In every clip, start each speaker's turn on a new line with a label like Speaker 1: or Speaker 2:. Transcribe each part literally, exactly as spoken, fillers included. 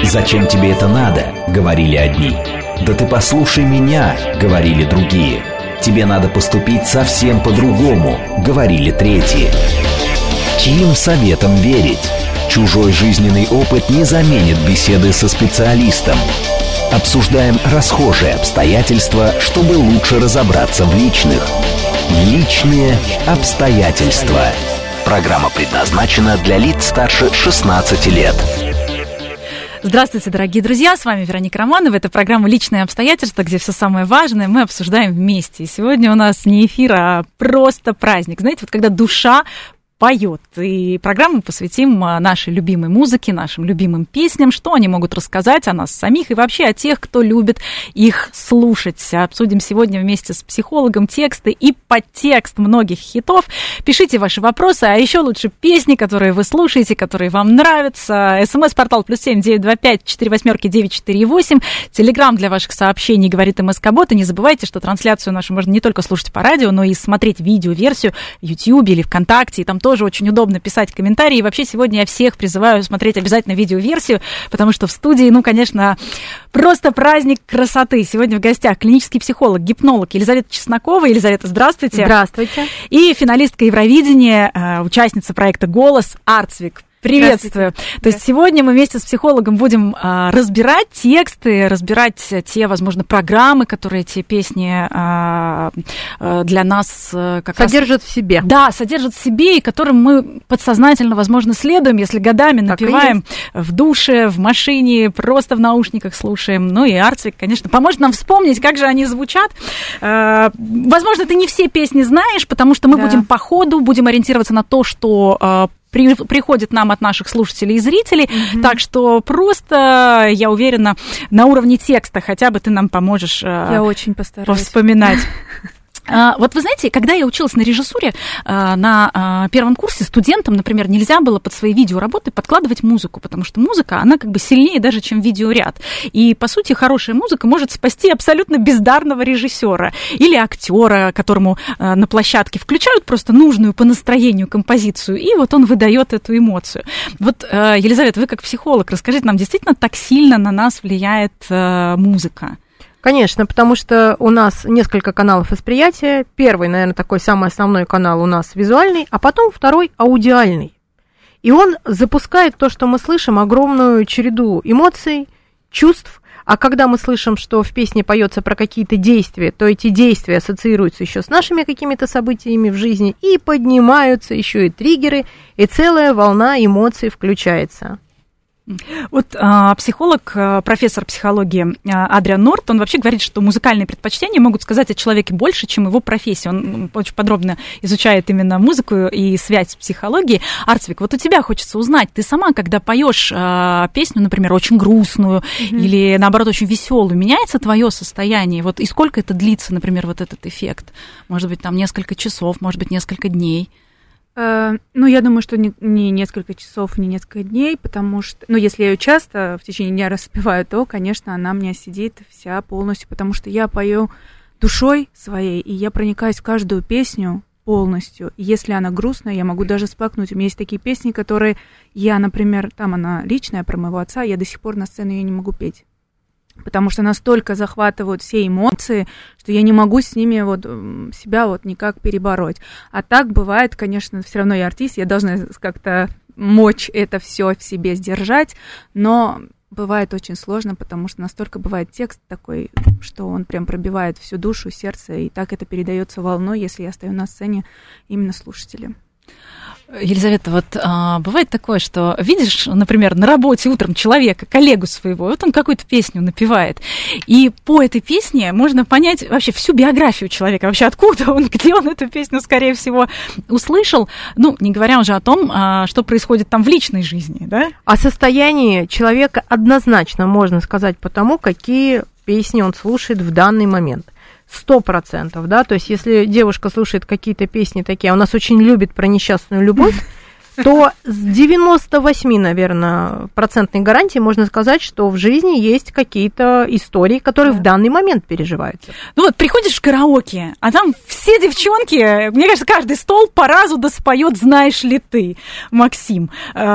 Speaker 1: «Зачем тебе это надо?» — говорили одни. «Да ты послушай меня!» — говорили другие. «Тебе надо поступить совсем по-другому!» — говорили третьи. Чьим советам верить? Чужой жизненный опыт не заменит беседы со специалистом. Обсуждаем расхожие обстоятельства, чтобы лучше разобраться в личных. Личные обстоятельства. Программа предназначена для лиц старше шестнадцати лет.
Speaker 2: Здравствуйте, дорогие друзья, с вами Вероника Романова. Это программа «Личные обстоятельства», где все самое важное мы обсуждаем вместе. И сегодня у нас не эфир, а просто праздник. Знаете, вот когда душа поет. И программу посвятим нашей любимой музыке, нашим любимым песням, что они могут рассказать о нас самих и вообще о тех, кто любит их слушать. Обсудим сегодня вместе с психологом тексты и подтекст многих хитов. Пишите ваши вопросы, а еще лучше песни, которые вы слушаете, которые вам нравятся. СМС-портал плюс семь девять два пять четыре восьмерки девять четыре восемь. Телеграм для ваших сообщений, говорит МСК-бот. И не забывайте, что трансляцию нашу можно не только слушать по радио, но и смотреть видеоверсию в Ютьюбе или ВКонтакте. И там тоже очень удобно писать комментарии. И вообще сегодня я всех призываю смотреть обязательно видеоверсию, потому что в студии, ну, конечно, просто праздник красоты. Сегодня в гостях клинический психолог, гипнолог Елизавета Чеснокова. Елизавета, здравствуйте.
Speaker 3: Здравствуйте.
Speaker 2: И финалистка Евровидения, участница проекта «Голос» Арцвик. Приветствую. То есть сегодня мы вместе с психологом будем а, разбирать тексты, разбирать те, возможно, программы, которые эти песни а, а, для нас а, как
Speaker 3: содержат
Speaker 2: раз...
Speaker 3: в себе.
Speaker 2: Да, содержат в себе, и которым мы подсознательно, возможно, следуем, если годами так напеваем в душе, в машине, просто в наушниках слушаем. Ну и Арцвик, конечно, поможет нам вспомнить, как же они звучат. А, возможно, ты не все песни знаешь, потому что мы да. будем по ходу, будем ориентироваться на то, что а, При, приходит нам от наших слушателей и зрителей, mm-hmm. так что просто, я уверена, на уровне текста хотя бы ты нам поможешь
Speaker 3: я очень постараюсь.
Speaker 2: Вспоминать. Вот вы знаете, когда я училась на режиссуре, на первом курсе студентам, например, нельзя было под свои видеоработы подкладывать музыку, потому что музыка, она как бы сильнее даже, чем видеоряд. И, по сути, хорошая музыка может спасти абсолютно бездарного режиссера или актера, которому на площадке включают просто нужную по настроению композицию, и вот он выдает эту эмоцию. Вот, Елизавета, вы как психолог, расскажите нам, действительно так сильно на нас влияет музыка?
Speaker 3: Конечно, потому что у нас несколько каналов восприятия. Первый, наверное, такой самый основной канал у нас визуальный, а потом второй аудиальный. И он запускает то, что мы слышим, огромную череду эмоций, чувств. А когда мы слышим, что в песне поется про какие-то действия, то эти действия ассоциируются еще с нашими какими-то событиями в жизни, и поднимаются еще и триггеры, и целая волна эмоций включается.
Speaker 2: Вот а, психолог, а, профессор психологии а, Адриан Норт, он вообще говорит, что музыкальные предпочтения могут сказать о человеке больше, чем его профессия. Он очень подробно изучает именно музыку и связь с психологией. Арцвик, вот у тебя хочется узнать, ты сама, когда поешь а, песню, например, очень грустную mm-hmm. или, наоборот, очень веселую, меняется твое состояние? Вот и сколько это длится, например, вот этот эффект? Может быть, там несколько часов, может быть, несколько дней?
Speaker 4: Ну, я думаю, что не, не несколько часов, не несколько дней, потому что, ну, если я ее часто в течение дня распеваю, то, конечно, она у меня сидит вся полностью, потому что я пою душой своей, и я проникаюсь в каждую песню полностью. И если она грустная, я могу даже сплакнуть. У меня есть такие песни, которые я, например, там она личная, про моего отца, я до сих пор на сцену ее не могу петь. Потому что настолько захватывают все эмоции, что я не могу с ними вот себя вот никак перебороть. А так бывает, конечно, все равно я артист, я должна как-то мочь это все в себе сдержать, но бывает очень сложно, потому что настолько бывает текст такой, что он прям пробивает всю душу, сердце, и так это передается волной, если я стою на сцене именно слушателям.
Speaker 2: Елизавета, вот а, бывает такое, что видишь, например, на работе утром человека, коллегу своего, вот он какую-то песню напевает, и по этой песне можно понять вообще всю биографию человека, вообще откуда он, где он эту песню, скорее всего, услышал, ну, не говоря уже о том, а, что происходит там в личной жизни, да?
Speaker 3: О состоянии человека однозначно можно сказать по тому, какие песни он слушает в данный момент. Сто процентов, да, то есть если девушка слушает какие-то песни такие, а у нас очень любит про несчастную любовь, то с девяносто восемь, наверное, процентной гарантией можно сказать, что в жизни есть какие-то истории, которые да. в данный момент переживаются.
Speaker 2: Ну вот, приходишь в караоке, а там все девчонки, мне кажется, каждый стол по разу да споет «Знаешь ли ты», Максим.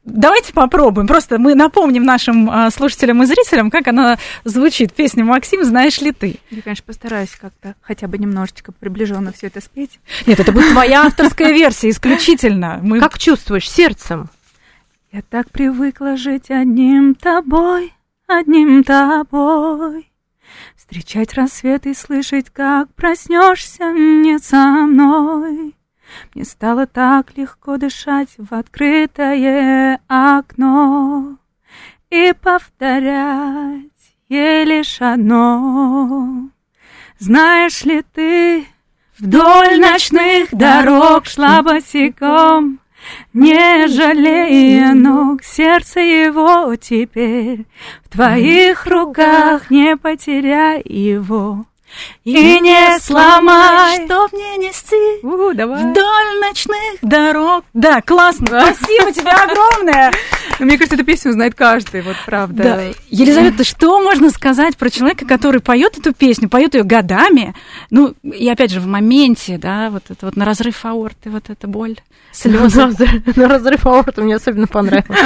Speaker 2: давайте попробуем. Просто мы напомним нашим а, слушателям и зрителям, как она звучит, песня «Максим, знаешь ли ты?».
Speaker 4: Я, конечно, постараюсь как-то хотя бы немножечко приближенно все это спеть.
Speaker 2: Нет, это будет твоя авторская версия исключительно. Мы...
Speaker 3: Как чувствуешь? Сердцем?
Speaker 4: Я так привыкла жить одним тобой, одним тобой. Встречать рассвет и слышать, как проснешься не со мной. Мне стало так легко дышать в открытое окно и повторять ей лишь одно. Знаешь ли ты, вдоль ночных дорог шла босиком, не жалея ног, сердце его теперь в твоих руках, не потеряй его. И не сломай,
Speaker 2: чтоб не нести
Speaker 4: У, давай.
Speaker 2: вдоль ночных дорог. Да, классно, спасибо тебе огромное.
Speaker 4: Мне кажется, эту песню знает каждый, вот правда.
Speaker 2: Да. Елизавета, что можно сказать про человека, который поет эту песню, поет ее годами, ну, и опять же, в моменте, да, вот это вот на разрыв аорты, вот эта боль, слезы.
Speaker 3: На разрыв аорты мне особенно понравилось.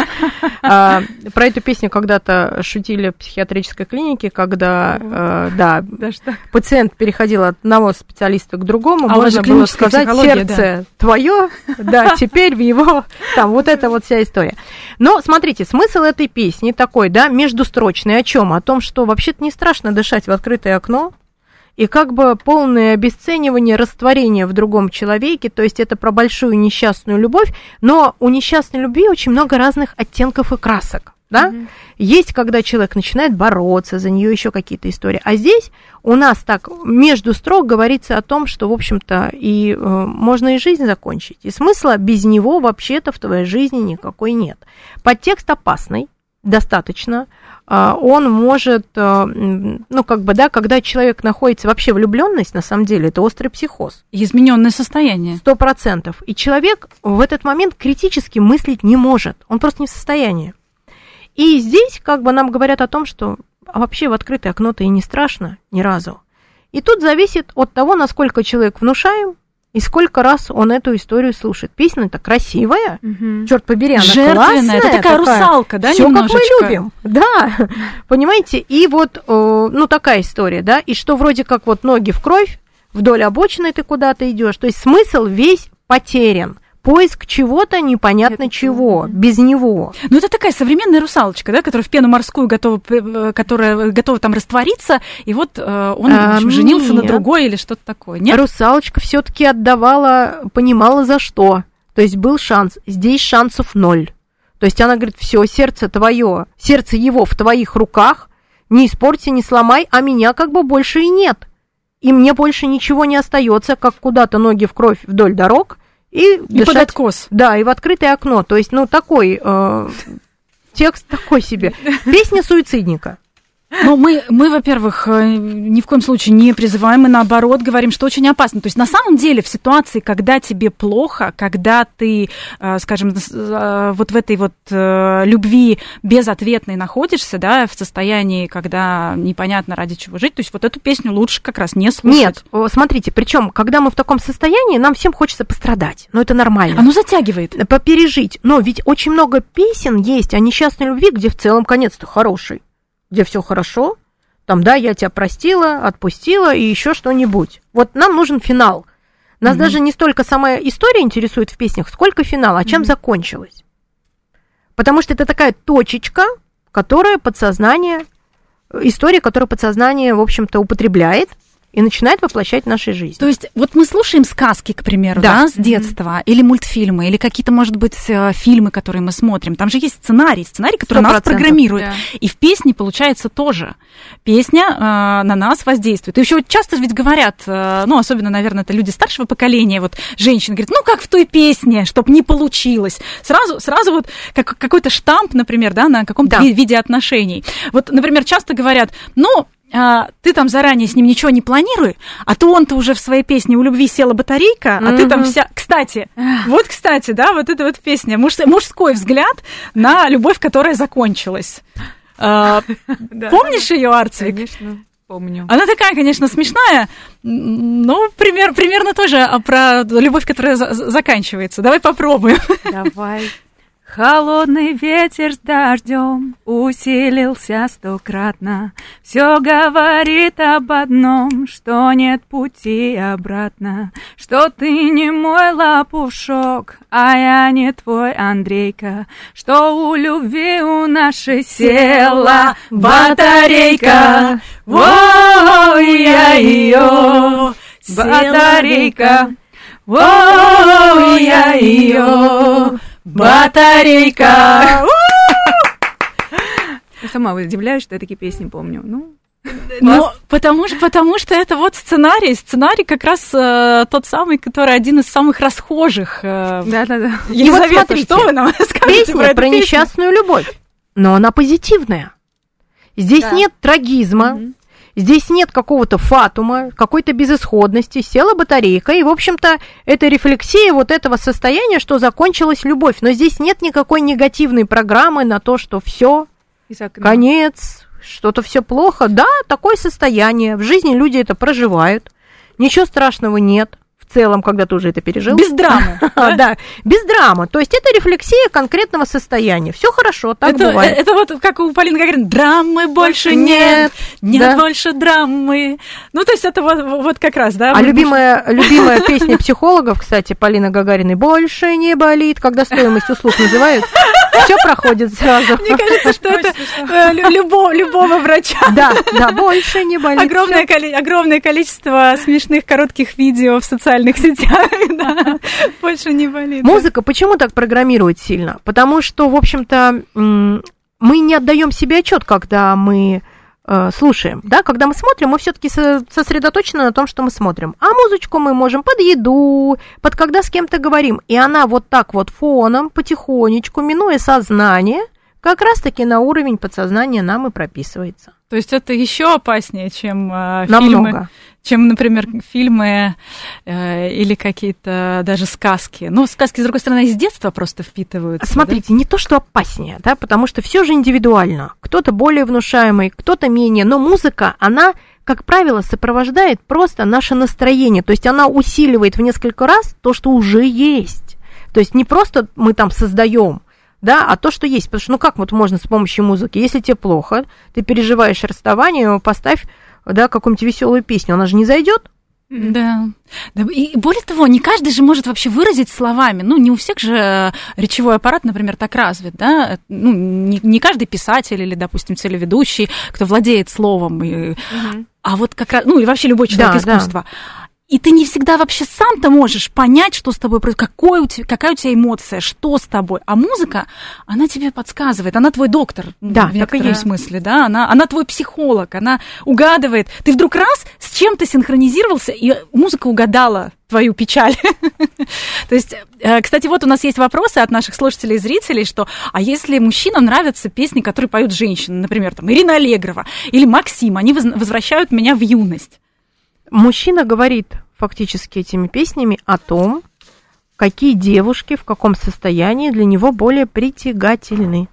Speaker 3: Про эту песню когда-то шутили в психиатрической клинике, когда, да, пациент переходил от одного специалиста к другому,
Speaker 2: а
Speaker 3: можно было сказать, сердце
Speaker 2: да.
Speaker 3: твое, да, теперь в его, там, вот эта вот вся история. Но, смотрите, смысл этой песни такой, да, междустрочный, о чем? О том, что вообще-то не страшно дышать в открытое окно, и как бы полное обесценивание, растворение в другом человеке, то есть это про большую несчастную любовь, но у несчастной любви очень много разных оттенков и красок. Да? Mm-hmm. Есть, когда человек начинает бороться, за нее еще какие-то истории. А здесь у нас так между строк говорится о том, что, в общем-то, и э, можно и жизнь закончить. И смысла без него вообще-то в твоей жизни никакой нет. Подтекст опасный, достаточно. Э, он может, э, ну, как бы, да, когда человек находится вообще влюбленность, на самом деле, это острый психоз.
Speaker 2: Измененное состояние.
Speaker 3: Сто процентов. И человек в этот момент критически мыслить не может. Он просто не в состоянии. И здесь как бы нам говорят о том, что вообще в открытое окно-то и не страшно ни разу. И тут зависит от того, насколько человек внушаем и сколько раз он эту историю слушает. Песня-то красивая, угу. Черт побери, она
Speaker 2: жертвенная,
Speaker 3: классная.
Speaker 2: Это такая, такая русалка, да,
Speaker 3: всё,
Speaker 2: немножечко?
Speaker 3: Как мы любим, да, понимаете? И вот, ну, такая история, да, и что вроде как вот ноги в кровь, вдоль обочины ты куда-то идешь, то есть смысл весь потерян. Поиск чего-то непонятно это чего, правда. Без него.
Speaker 2: Ну, это такая современная русалочка, да, которая в пену морскую готова, которая готова там раствориться, и вот э, он а, в общем, женился на другой или что-то такое. Нет?
Speaker 3: Русалочка все-таки отдавала, понимала за что. То есть был шанс. Здесь шансов ноль. То есть она говорит, все, сердце твое, сердце его в твоих руках, не испорти, не сломай, а меня как бы больше и нет. И мне больше ничего не остается, как куда-то ноги в кровь вдоль дорог, И,
Speaker 2: и дышать, под откос.
Speaker 3: Да, и в открытое окно. То есть, ну, такой э, текст такой себе. Песня суицидника.
Speaker 2: Ну, мы, мы, во-первых, ни в коем случае не призываем, мы, наоборот, говорим, что очень опасно. То есть, на самом деле, в ситуации, когда тебе плохо, когда ты, скажем, вот в этой вот любви безответной находишься, да, в состоянии, когда непонятно ради чего жить, то есть, вот эту песню лучше как раз не слушать.
Speaker 3: Нет, смотрите, причем, когда мы в таком состоянии, нам всем хочется пострадать, но это нормально.
Speaker 2: Оно затягивает.
Speaker 3: Попережить. Но ведь очень много песен есть о несчастной любви, где в целом конец-то хороший. Где все хорошо, там, да, я тебя простила, отпустила и еще что-нибудь. Вот нам нужен финал. Нас mm-hmm. даже не столько сама история интересует в песнях, сколько финал, а чем mm-hmm. закончилась. Потому что это такая точечка, которая подсознание, история, которую подсознание, в общем-то, употребляет и начинает воплощать в нашей жизни.
Speaker 2: То есть вот мы слушаем сказки, к примеру, да, да с детства, mm-hmm. или мультфильмы, или какие-то, может быть, фильмы, которые мы смотрим. Там же есть сценарий, сценарий, который сто процентов нас программирует. Да. И в песне получается тоже. Песня э, на нас воздействует. И еще часто ведь говорят, э, ну, особенно, наверное, это люди старшего поколения, вот женщины говорят, ну, как в той песне, чтобы не получилось. Сразу, сразу вот как, какой-то штамп, например, да, на каком-то да. виде отношений. Вот, например, часто говорят, ну, А, ты там заранее с ним ничего не планируй, а то он-то уже в своей песне «У любви села батарейка», а mm-hmm. ты там вся... Кстати, вот, кстати, да, вот эта вот песня, муж... мужской взгляд на любовь, которая закончилась. А, помнишь ее, Арцвик?
Speaker 4: Конечно, помню.
Speaker 2: Она такая, конечно, смешная, но пример, примерно тоже про любовь, которая за- заканчивается. Давай попробуем.
Speaker 4: Давай. Холодный ветер с дождем усилился стократно. Все говорит об одном, что нет пути обратно, что ты не мой лопушок, а я не твой Андрейка, что у любви у нашей села батарейка. О, я ее батарейка. О, я ее батарейка. Я сама удивляюсь, что я такие песни помню. Ну,
Speaker 2: ну потому, что, потому что это вот сценарий. Сценарий как раз э, тот самый, который один из самых расхожих. Э,
Speaker 4: Да-да-да.
Speaker 3: И вот смотрите,
Speaker 2: что вы нам скажете
Speaker 3: песня
Speaker 2: про,
Speaker 3: про несчастную любовь, но она позитивная. Здесь
Speaker 4: да.
Speaker 3: нет трагизма, mm-hmm. здесь нет какого-то фатума, какой-то безысходности. Села батарейка, и, в общем-то, это рефлексия вот этого состояния, что закончилась любовь. Но здесь нет никакой негативной программы на то, что все, конец, что-то все плохо. Да, такое состояние. В жизни люди это проживают. Ничего страшного нет. В целом, когда ты уже это пережил.
Speaker 2: Без драмы.
Speaker 3: Да, без драмы. То есть это рефлексия конкретного состояния. Все хорошо, так
Speaker 2: это,
Speaker 3: бывает.
Speaker 2: Это вот как у Полины Гагариной. Драмы больше нет. Нет, нет да. больше драмы. Ну, то есть это вот, вот как раз, да?
Speaker 3: А любимая, любимая песня психологов, кстати, Полины Гагариной, «Больше не болит», когда стоимость услуг называют, все проходит сразу.
Speaker 2: Мне кажется, что это любого, любого врача.
Speaker 3: Да, да, больше не болит.
Speaker 2: Огромное, коли- огромное количество смешных коротких видео в социальных сетях. Да. Больше не болит.
Speaker 3: Музыка почему так программирует сильно? Потому что, в общем-то, мы не отдаем себе отчет, когда мы э, слушаем. Да? Когда мы смотрим, мы все-таки сосредоточены на том, что мы смотрим. А музычку мы можем под еду, под когда с кем-то говорим. И она вот так вот фоном, потихонечку, минуя сознание, как раз-таки на уровень подсознания нам и прописывается.
Speaker 2: То есть это еще опаснее, чем э,
Speaker 3: Намного.
Speaker 2: фильмы, чем, например, фильмы э, или какие-то даже сказки. Ну, сказки, с другой стороны, из детства просто впитываются.
Speaker 3: Смотрите,
Speaker 2: да?
Speaker 3: не то, что опаснее, да, потому что все же индивидуально. Кто-то более внушаемый, кто-то менее. Но музыка, она, как правило, сопровождает просто наше настроение. То есть она усиливает в несколько раз то, что уже есть. То есть не просто мы там создаем, да, а то, что есть. Потому что, ну, как вот можно с помощью музыки? Если тебе плохо, ты переживаешь расставание, поставь, да, какую-нибудь веселую песню, она же не зайдет.
Speaker 2: Да. да. И более того, не каждый же может вообще выразить словами. Ну, не у всех же речевой аппарат, например, так развит, да. Ну, не, не каждый писатель или, допустим, телеведущий, кто владеет словом. И... Угу. А вот как раз, ну, и вообще любой человек да, искусства. Да. И ты не всегда вообще сам-то можешь понять, что с тобой происходит, какой у тебя, какая у тебя эмоция, что с тобой. А музыка, она тебе подсказывает, она твой доктор,
Speaker 3: да,
Speaker 2: в некотором смысле, да, она, она твой психолог, она угадывает. Ты вдруг раз с чем-то синхронизировался, и музыка угадала твою печаль. То есть, кстати, вот у нас есть вопросы от наших слушателей и зрителей, что, а если мужчинам нравятся песни, которые поют женщины, например, там, Ирина Аллегрова или Максим, они возвращают меня в юность.
Speaker 3: Мужчина говорит фактически этими песнями о том, какие девушки в каком состоянии для него более притягательны.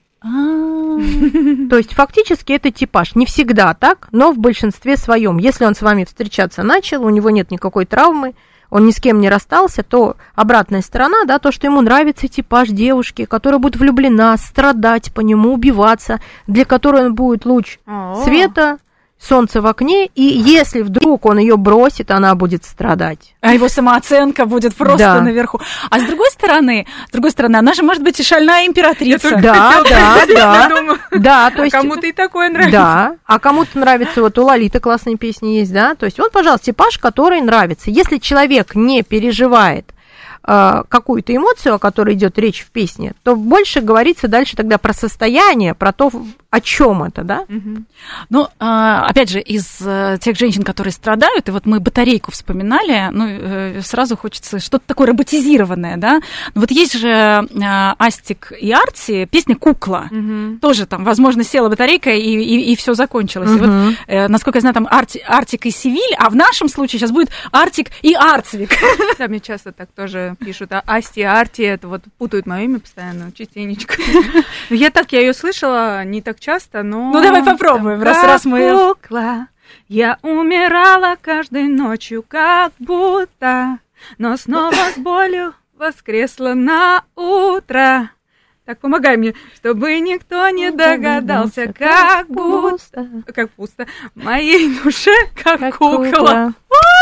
Speaker 3: То есть фактически это типаж. Не всегда так, но в большинстве своем. Если он с вами встречаться начал, у него нет никакой травмы, он ни с кем не расстался, то обратная сторона, да, то, что ему нравится типаж девушки, которая будет влюблена, страдать по нему, убиваться, для которой он будет луч О-о-о. света, солнце в окне, и если вдруг он ее бросит, она будет страдать.
Speaker 2: А его самооценка будет просто да. наверху. А с другой стороны, с другой стороны, она же может быть и шальная императрица.
Speaker 3: Да, да, да. Да, то есть
Speaker 4: кому-то и такое нравится.
Speaker 3: Да, а кому-то нравится, вот у Лолиты классные песни есть, да, то есть вот, пожалуйста, типаж, который нравится. Если человек не переживает э, какую-то эмоцию, о которой идет речь в песне, то больше говорится дальше тогда про состояние, про то, о чем это, да?
Speaker 2: Угу. Ну, опять же, из тех женщин, которые страдают, и вот мы батарейку вспоминали, ну, сразу хочется что-то такое роботизированное, да? Вот есть же Астик и Арти, песня «Кукла». Угу. Тоже там, возможно, села батарейка, и, и, и все закончилось. Угу. И вот, насколько я знаю, там Арти, Артик и Севиль, а в нашем случае сейчас будет Артик и Арцвик.
Speaker 4: Да, мне часто так тоже пишут. А Асти и Арти, это вот путают мое имя постоянно, частенечко. Я так, я ее слышала, не так часто, но...
Speaker 2: Ну, давай попробуем, раз, раз мы...
Speaker 4: Кукла, я умирала каждой ночью, как будто, но снова с болью воскресла на утро. Так, помогай мне, чтобы никто не догадался, как пусто, как пусто, в моей душе, как, как кукла. кукла.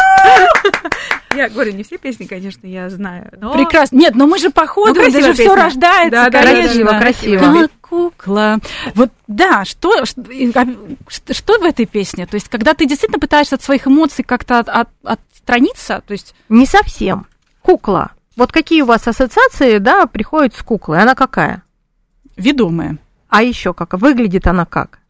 Speaker 4: Я говорю, не все песни, конечно, я знаю. Но...
Speaker 2: Прекрасно. Нет, но мы же по ходу, это же все рождается,
Speaker 3: да, да, красиво, красиво.
Speaker 2: Как кукла. Вот, да, что, что, что в этой песне? То есть, когда ты действительно пытаешься от своих эмоций как-то от, от, отстраниться, то есть...
Speaker 3: Не совсем. Кукла. Вот какие у вас ассоциации, да, приходят с куклой? Она какая?
Speaker 2: Ведомая.
Speaker 3: А еще как? Выглядит она как?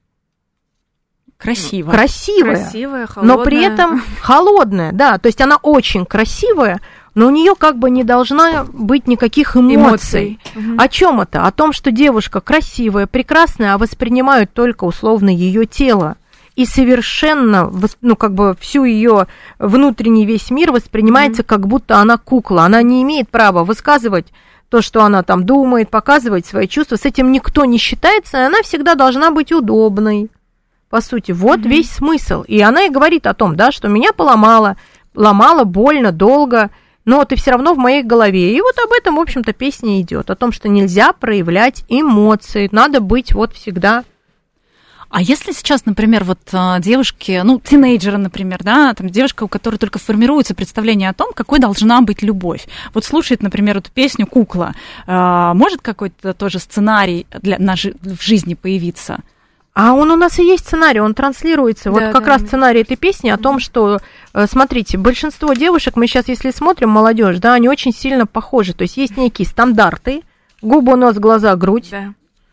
Speaker 2: Красивая.
Speaker 3: Красивая.
Speaker 4: Красивая, холодная.
Speaker 3: Но при этом холодная, да. То есть она очень красивая, но у нее как бы не должна быть никаких эмоций.
Speaker 4: эмоций.
Speaker 3: О чем это? О том, что девушка красивая, прекрасная, а воспринимают только условно ее тело. И совершенно, ну, как бы всю ее внутренний весь мир воспринимается, mm-hmm. как будто она кукла. Она не имеет права высказывать то, что она там думает, показывать свои чувства. С этим никто не считается, и она всегда должна быть удобной. По сути, вот mm-hmm. весь смысл. И она и говорит о том, да, что меня поломало, ломало больно, долго, но ты все равно в моей голове. И вот об этом, в общем-то, песня идет. О том, что нельзя проявлять эмоции, надо быть вот всегда.
Speaker 2: А если сейчас, например, вот девушки, ну, тинейджеры, например, да, там девушка, у которой только формируется представление о том, какой должна быть любовь. Вот слушает, например, эту песню «Кукла». Может какой-то тоже сценарий для, на, в жизни появиться?
Speaker 3: А он у нас и есть сценарий, он транслируется. Да, вот как да, раз да. сценарий этой песни о том, что, смотрите, большинство девушек, мы сейчас, если смотрим молодежь, да, они очень сильно похожи. То есть есть некие стандарты, губы, нос, глаза, грудь. Да.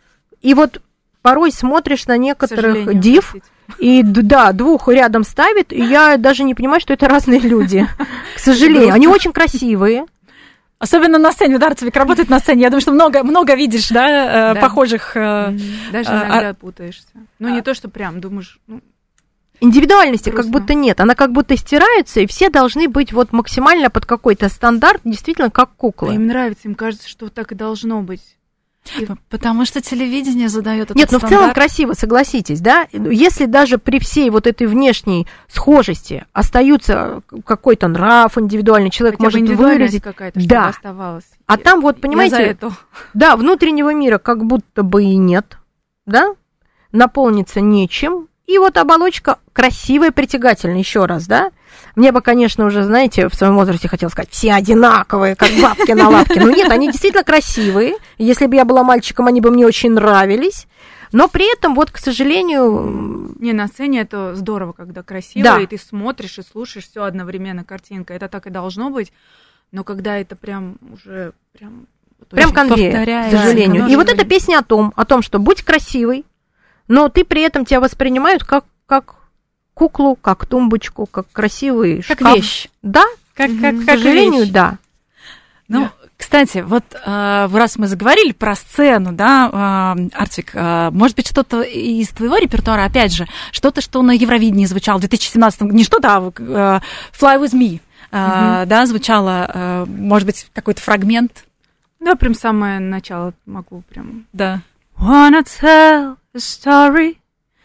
Speaker 3: И вот порой смотришь на некоторых див, и да, двух рядом ставит, и я даже не понимаю, что это разные люди. К сожалению, они очень красивые.
Speaker 2: Особенно на сцене, да, Арцевик работает на сцене. Я думаю, что много, много видишь, да, да. похожих.
Speaker 4: Даже иногда а, путаешься. Ну, не а, то, что прям думаешь... Ну,
Speaker 3: индивидуальности грустно. Как будто нет. Она как будто стирается, и все должны быть вот максимально под какой-то стандарт, действительно, как куклы.
Speaker 4: А им нравится, им кажется, что так и должно быть.
Speaker 2: И... Потому что телевидение задает этот
Speaker 3: Нет, но
Speaker 2: стандарт.
Speaker 3: в целом красиво, согласитесь, да? Если даже при всей вот этой внешней схожести остаются какой-то нрав индивидуальный, человек
Speaker 4: хотя
Speaker 3: может выразить...
Speaker 4: какая-то,
Speaker 3: да.
Speaker 4: оставалась.
Speaker 3: А там вот, понимаете, да, внутреннего мира как будто бы и нет, да? Наполниться нечем. И вот оболочка красивая, притягательная, еще раз, да? Мне бы, конечно, уже, знаете, в своем возрасте хотелось сказать, все одинаковые, как бабки на лавке. Но нет, они действительно красивые. Если бы я была мальчиком, они бы мне очень нравились. Но при этом, вот, к сожалению...
Speaker 4: Не, на сцене это здорово, когда красиво, да. и ты смотришь и слушаешь все одновременно, картинка. Это так и должно быть. Но когда это прям уже... Прям,
Speaker 3: прям конвейер, к сожалению. Да, и вот эта песня о том, о том, что будь красивой, но ты при этом тебя воспринимают как, как куклу, как тумбочку, как красивый
Speaker 2: как
Speaker 3: шкаф.
Speaker 2: Вещь.
Speaker 3: Да,
Speaker 2: как, как,
Speaker 3: к сожалению, вещь. Да.
Speaker 2: Ну, да. Кстати, вот раз мы заговорили про сцену, да, Арцвик, может быть, что-то из твоего репертуара, опять же, что-то, что на Евровидении звучало в две тысячи семнадцатом, не что-то, а «Fly with me», mm-hmm. да, звучало, может быть, какой-то фрагмент?
Speaker 4: Да, прям самое начало могу прям...
Speaker 2: Да.
Speaker 4: Wanna tell a story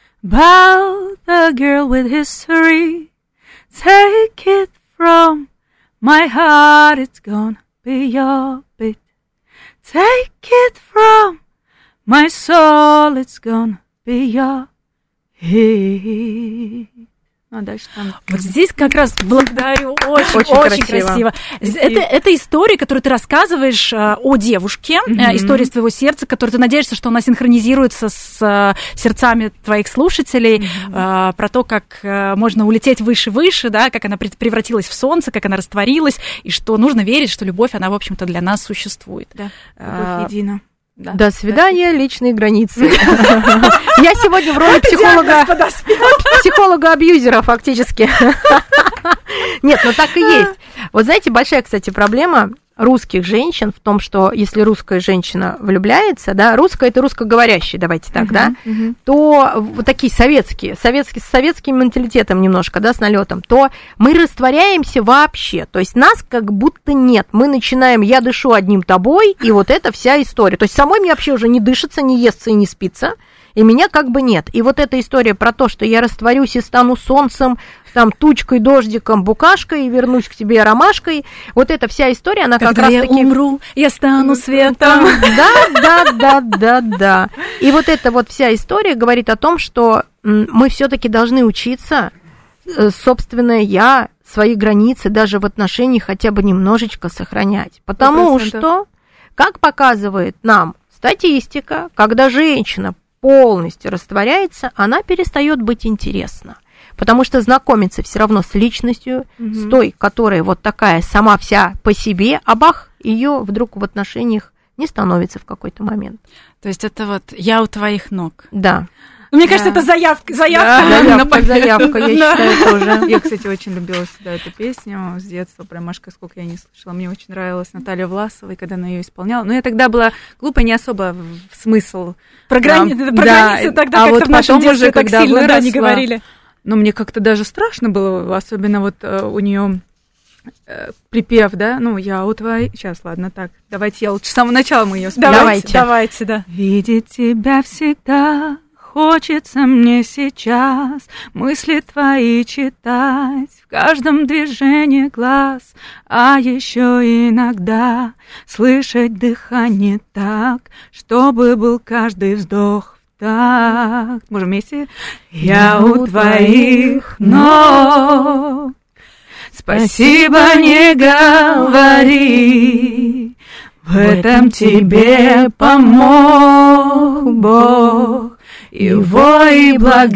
Speaker 4: about the girl with history. Take it from my heart, it's gonna be your bit. Take it from my soul, it's gonna be your hit. А дальше там...
Speaker 2: Вот здесь как раз благодарю, очень, очень, очень красиво. красиво. Это, это история, которую ты рассказываешь о девушке, mm-hmm. история из твоего сердца, которую ты надеешься, что она синхронизируется с сердцами твоих слушателей, mm-hmm. про то, как можно улететь выше-выше, да, как она превратилась в солнце, как она растворилась, и что нужно верить, что любовь, она, в общем-то, для нас существует.
Speaker 4: Да, любовь едина.
Speaker 3: Да. До свидания, личные границы. Я сегодня в роли психолога, психолога-абьюзера фактически. Нет, ну так и есть. Вот знаете, большая, кстати, проблема русских женщин в том, что если русская женщина влюбляется, да, русская это русскоговорящая, давайте так, uh-huh, да, uh-huh. то вот такие советские, советские, с советским менталитетом немножко, да, с налетом, то мы растворяемся вообще, то есть нас как будто нет, мы начинаем, я дышу одним тобой, и вот это вся история, то есть самой мне вообще уже не дышится, не естся и не спится, и меня как бы нет. И вот эта история про то, что я растворюсь и стану солнцем, там, тучкой, дождиком, букашкой, и вернусь к тебе ромашкой, вот эта вся история, она
Speaker 2: Когда
Speaker 3: как раз
Speaker 2: я
Speaker 3: таки...
Speaker 2: умру, я стану светом.
Speaker 3: Да, да, да, да, да. И вот эта вот вся история говорит о том, что мы все-таки должны учиться, собственно, я свои границы даже в отношениях хотя бы немножечко сохранять. Потому что, как показывает нам статистика, когда женщина полностью растворяется, она перестает быть интересна. Потому что знакомиться все равно с личностью, угу. с той, которая вот такая сама вся по себе, а бах, ее вдруг в отношениях не становится в какой-то момент.
Speaker 2: То есть это вот «я у твоих ног».
Speaker 3: Да.
Speaker 2: Мне кажется, да. это заявка, заявка,
Speaker 3: да,
Speaker 2: на
Speaker 3: заявка, заявка, я да. считаю, тоже.
Speaker 4: Я, кстати, очень любила всегда эту песню с детства, прям аж сколько я не слышала. Мне очень нравилась Наталья Власова, когда она ее исполняла. Но я тогда была глупая, не особо в смысл.
Speaker 2: Про, грани...
Speaker 4: да,
Speaker 2: про
Speaker 4: да.
Speaker 2: границы тогда
Speaker 4: а
Speaker 2: как-то
Speaker 4: вот
Speaker 2: в нашем
Speaker 4: потом
Speaker 2: детстве
Speaker 4: уже,
Speaker 2: так
Speaker 4: когда
Speaker 2: сильно
Speaker 4: выросла,
Speaker 2: да, не говорили.
Speaker 4: Но мне как-то даже страшно было, особенно вот э, у нее э, припев, да, ну, я у твоей... Сейчас, ладно, так, давайте я лучше с самого начала мы ее споем.
Speaker 2: Давайте, давайте, да.
Speaker 4: Видеть тебя всегда хочется мне сейчас, мысли твои читать в каждом движении глаз, а еще иногда слышать дыхание так, чтобы был каждый вздох. Так, можем вместе? Я у твоих ног, спасибо не говори, в этом тебе помог Бог, его и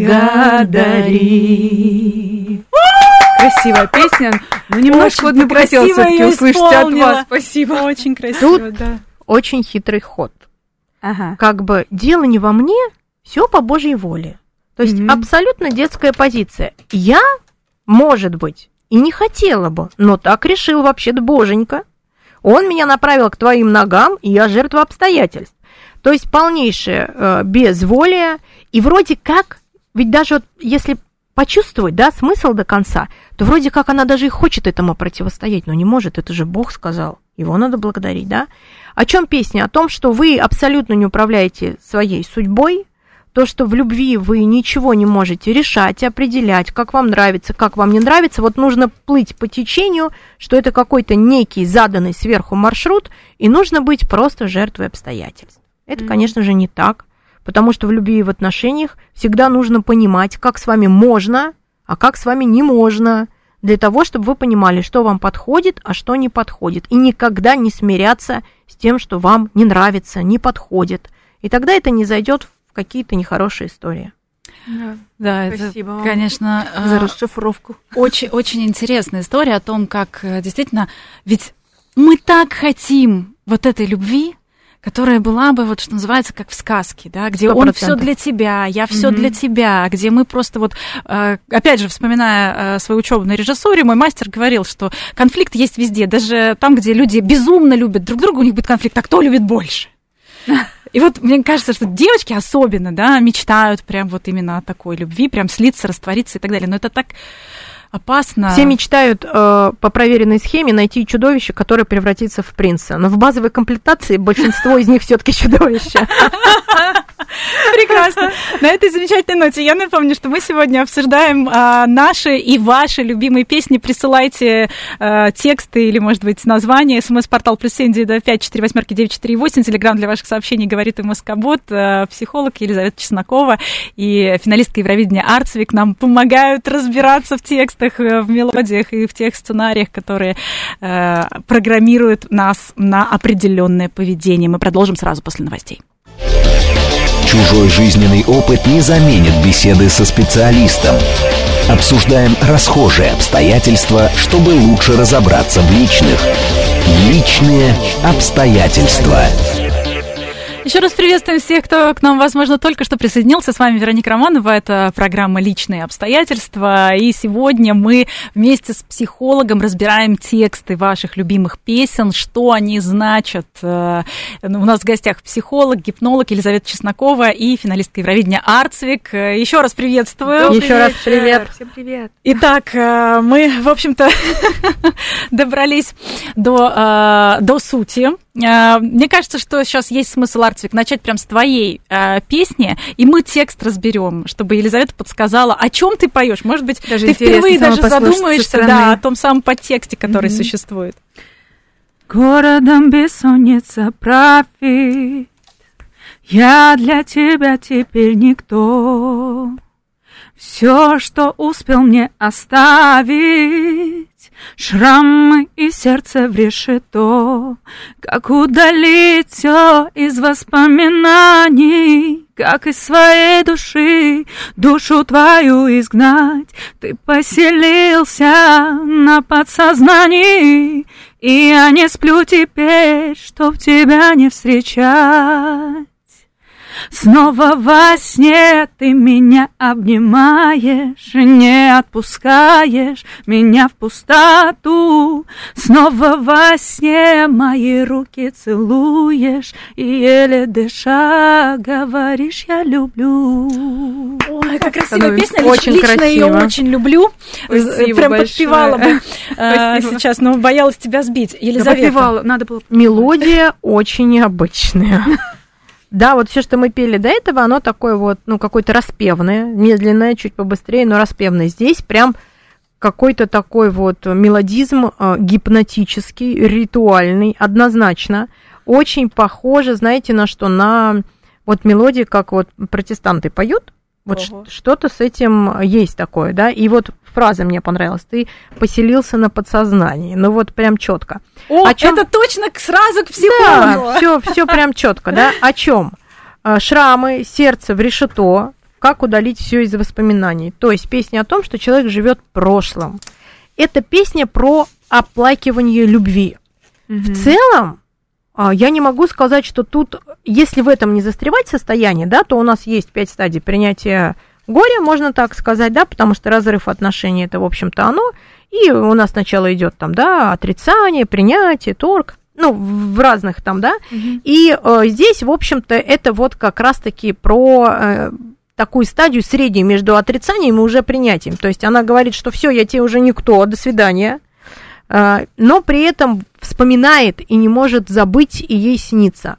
Speaker 4: благодари. Красивая песня, но немножко вот бы хотелось все-таки услышать от вас. Спасибо.
Speaker 2: Очень красиво,
Speaker 3: Тут
Speaker 2: да.
Speaker 3: очень хитрый ход.
Speaker 4: Ага.
Speaker 3: Как бы дело не во мне, все по Божьей воле. То есть mm-hmm. абсолютно детская позиция. Я, может быть, и не хотела бы, но так решил вообще-то Боженька. Он меня направил к твоим ногам, и я жертва обстоятельств. То есть полнейшее э, безволие. И вроде как, ведь даже вот если почувствовать, да, смысл до конца, то вроде как она даже и хочет этому противостоять, но не может, это же Бог сказал. Его надо благодарить, да? О чем песня? О том, что вы абсолютно не управляете своей судьбой, то, что в любви вы ничего не можете решать, определять, как вам нравится, как вам не нравится. Вот нужно плыть по течению, что это какой-то некий заданный сверху маршрут, и нужно быть просто жертвой обстоятельств. Это, mm-hmm. конечно же, не так, потому что в любви и в отношениях всегда нужно понимать, как с вами можно, а как с вами не можно, для того, чтобы вы понимали, что вам подходит, а что не подходит. И никогда не смиряться с тем, что вам не нравится, не подходит. И тогда это не зайдет в какие-то нехорошие истории.
Speaker 2: Да, да,
Speaker 4: спасибо
Speaker 2: это,
Speaker 4: вам
Speaker 2: конечно,
Speaker 4: за расшифровку.
Speaker 2: Очень, очень интересная история о том, как действительно, ведь мы так хотим вот этой любви, которая была бы, вот что называется, как в сказке, да, где сто процентов. Он все для тебя, я все mm-hmm. для тебя, где мы просто вот, опять же, вспоминая свою учебу на режиссуре, мой мастер говорил, что конфликт есть везде, даже там, где люди безумно любят друг друга, у них будет конфликт, а кто любит больше? И вот мне кажется, что девочки особенно, да, мечтают прям вот именно о такой любви, прям слиться, раствориться и так далее, но это так опасно.
Speaker 3: Все мечтают э, по проверенной схеме найти чудовище, которое превратится в принца. Но в базовой комплектации большинство из них все-таки чудовища.
Speaker 2: Прекрасно. На этой замечательной ноте я напомню, что мы сегодня обсуждаем а, наши и ваши любимые песни. Присылайте а, тексты или, может быть, названия. СМС-портал плюс семь девять пять четыре восемь девять четыре восемь. Телеграм для ваших сообщений говорит МСК-бот. А, психолог Елизавета Чеснокова и финалистка Евровидения Арцвик нам помогают разбираться в текстах, в мелодиях и в тех сценариях, которые а, программируют нас на определенное поведение. Мы продолжим сразу после новостей.
Speaker 1: Чужой жизненный опыт не заменит беседы со специалистом. Обсуждаем расхожие обстоятельства, чтобы лучше разобраться в личных. Личные обстоятельства.
Speaker 2: Еще раз приветствуем всех, кто к нам, возможно, только что присоединился. С вами Вероника Романова. Это программа «Личные обстоятельства». И сегодня мы вместе с психологом разбираем тексты ваших любимых песен, что они значат. У нас в гостях психолог, гипнолог Елизавета Чеснокова и финалистка Евровидения Арцвик. Еще раз приветствую.
Speaker 3: Добрый Еще раз привет.
Speaker 4: Всем привет.
Speaker 2: Итак, мы, в общем-то, добрались до, до сути. Мне кажется, что сейчас есть смысл, Артвик, начать прям с твоей э, песни, и мы текст разберем, чтобы Елизавета подсказала, о чем ты поешь. Может быть, даже ты впервые даже задумаешься да, о том самом подтексте, который mm-hmm. существует.
Speaker 4: Городом бессонница правит, я для тебя теперь никто. Все, что успел мне оставить, шрамы и сердце в решето. Как удалить все из воспоминаний, как из своей души душу твою изгнать. Ты поселился на подсознании, и я не сплю теперь, чтоб тебя не встречать. Снова во сне ты меня обнимаешь, не отпускаешь меня в пустоту. Снова во сне мои руки целуешь, и еле дыша говоришь «я люблю».
Speaker 2: Ой, какая красивая
Speaker 3: ну,
Speaker 2: песня,
Speaker 3: очень
Speaker 2: лично
Speaker 3: красиво.
Speaker 2: Ее очень люблю.
Speaker 4: Спасибо
Speaker 2: Прям
Speaker 4: большое.
Speaker 2: подпевала бы а, сейчас, но боялась тебя сбить. Елизавета.
Speaker 4: Да, подпевала, надо было.
Speaker 3: Мелодия очень необычная. Да, вот все, что мы пели до этого, оно такое вот, ну, какое-то распевное, медленное, чуть побыстрее, но распевное. Здесь прям какой-то такой вот мелодизм э, гипнотический, ритуальный, однозначно. Очень похоже, знаете, на что? На вот мелодии, как вот протестанты поют. Вот ш- что-то с этим есть такое, да. И вот фраза мне понравилась. Ты поселился на подсознании. Ну вот прям четко.
Speaker 2: О,
Speaker 3: О чём...
Speaker 2: это точно сразу к психологу.
Speaker 3: Да, все, все прям четко, да. О чем? Шрамы, сердце в решето. Как удалить все из воспоминаний. То есть песня о том, что человек живет прошлым. Это песня про оплакивание любви. Mm-hmm. В целом, я не могу сказать, что тут, если в этом не застревать состояние, да, то у нас есть пять стадий принятия горя, можно так сказать, да, потому что разрыв отношений это, в общем-то, оно. И у нас сначала идет там, да, отрицание, принятие, торг, ну, в разных там, да. Mm-hmm. И э, здесь, в общем-то, это вот как раз-таки про э, такую стадию среднюю между отрицанием и уже принятием. То есть она говорит, что все, я тебе уже никто, до свидания. Но при этом вспоминает и не может забыть, и ей снится.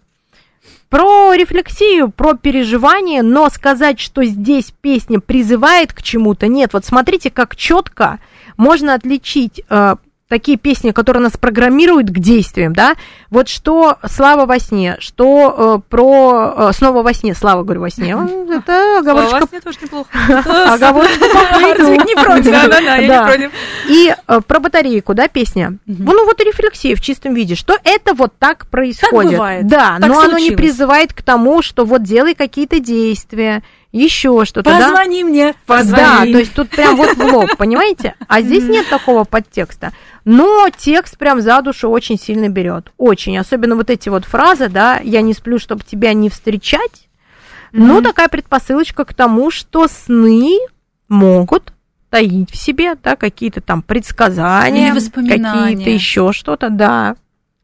Speaker 3: Про рефлексию, про переживание, но сказать, что здесь песня призывает к чему-то, нет. Вот смотрите, как четко можно отличить э, такие песни, которые нас программируют к действиям, да. Вот что «Слава во сне», что э, про э, «Снова во сне», «Слава», говорю, во сне. Это оговорочка.
Speaker 4: «Слава во сне» тоже неплохо.
Speaker 3: Оговорочка по
Speaker 2: не против.
Speaker 4: Да-да-да, я не против.
Speaker 3: И э, про батарейку, да, песня. Mm-hmm. Ну, вот рефлексия в чистом виде, что это вот так происходит.
Speaker 2: Так бывает.
Speaker 3: Да,
Speaker 2: так
Speaker 3: но
Speaker 2: случилось.
Speaker 3: Оно не призывает к тому, что вот делай какие-то действия, еще что-то,
Speaker 2: позвони
Speaker 3: да?
Speaker 2: мне, позвони.
Speaker 3: Да, то есть тут прям вот в лоб, понимаете? А здесь mm-hmm. нет такого подтекста. Но текст прям за душу очень сильно берет. Очень. Особенно вот эти вот фразы, да, «я не сплю, чтобы тебя не встречать». Mm-hmm. Ну, такая предпосылочка к тому, что сны могут таить в себе, да, какие-то там предсказания, какие-то еще что-то, да.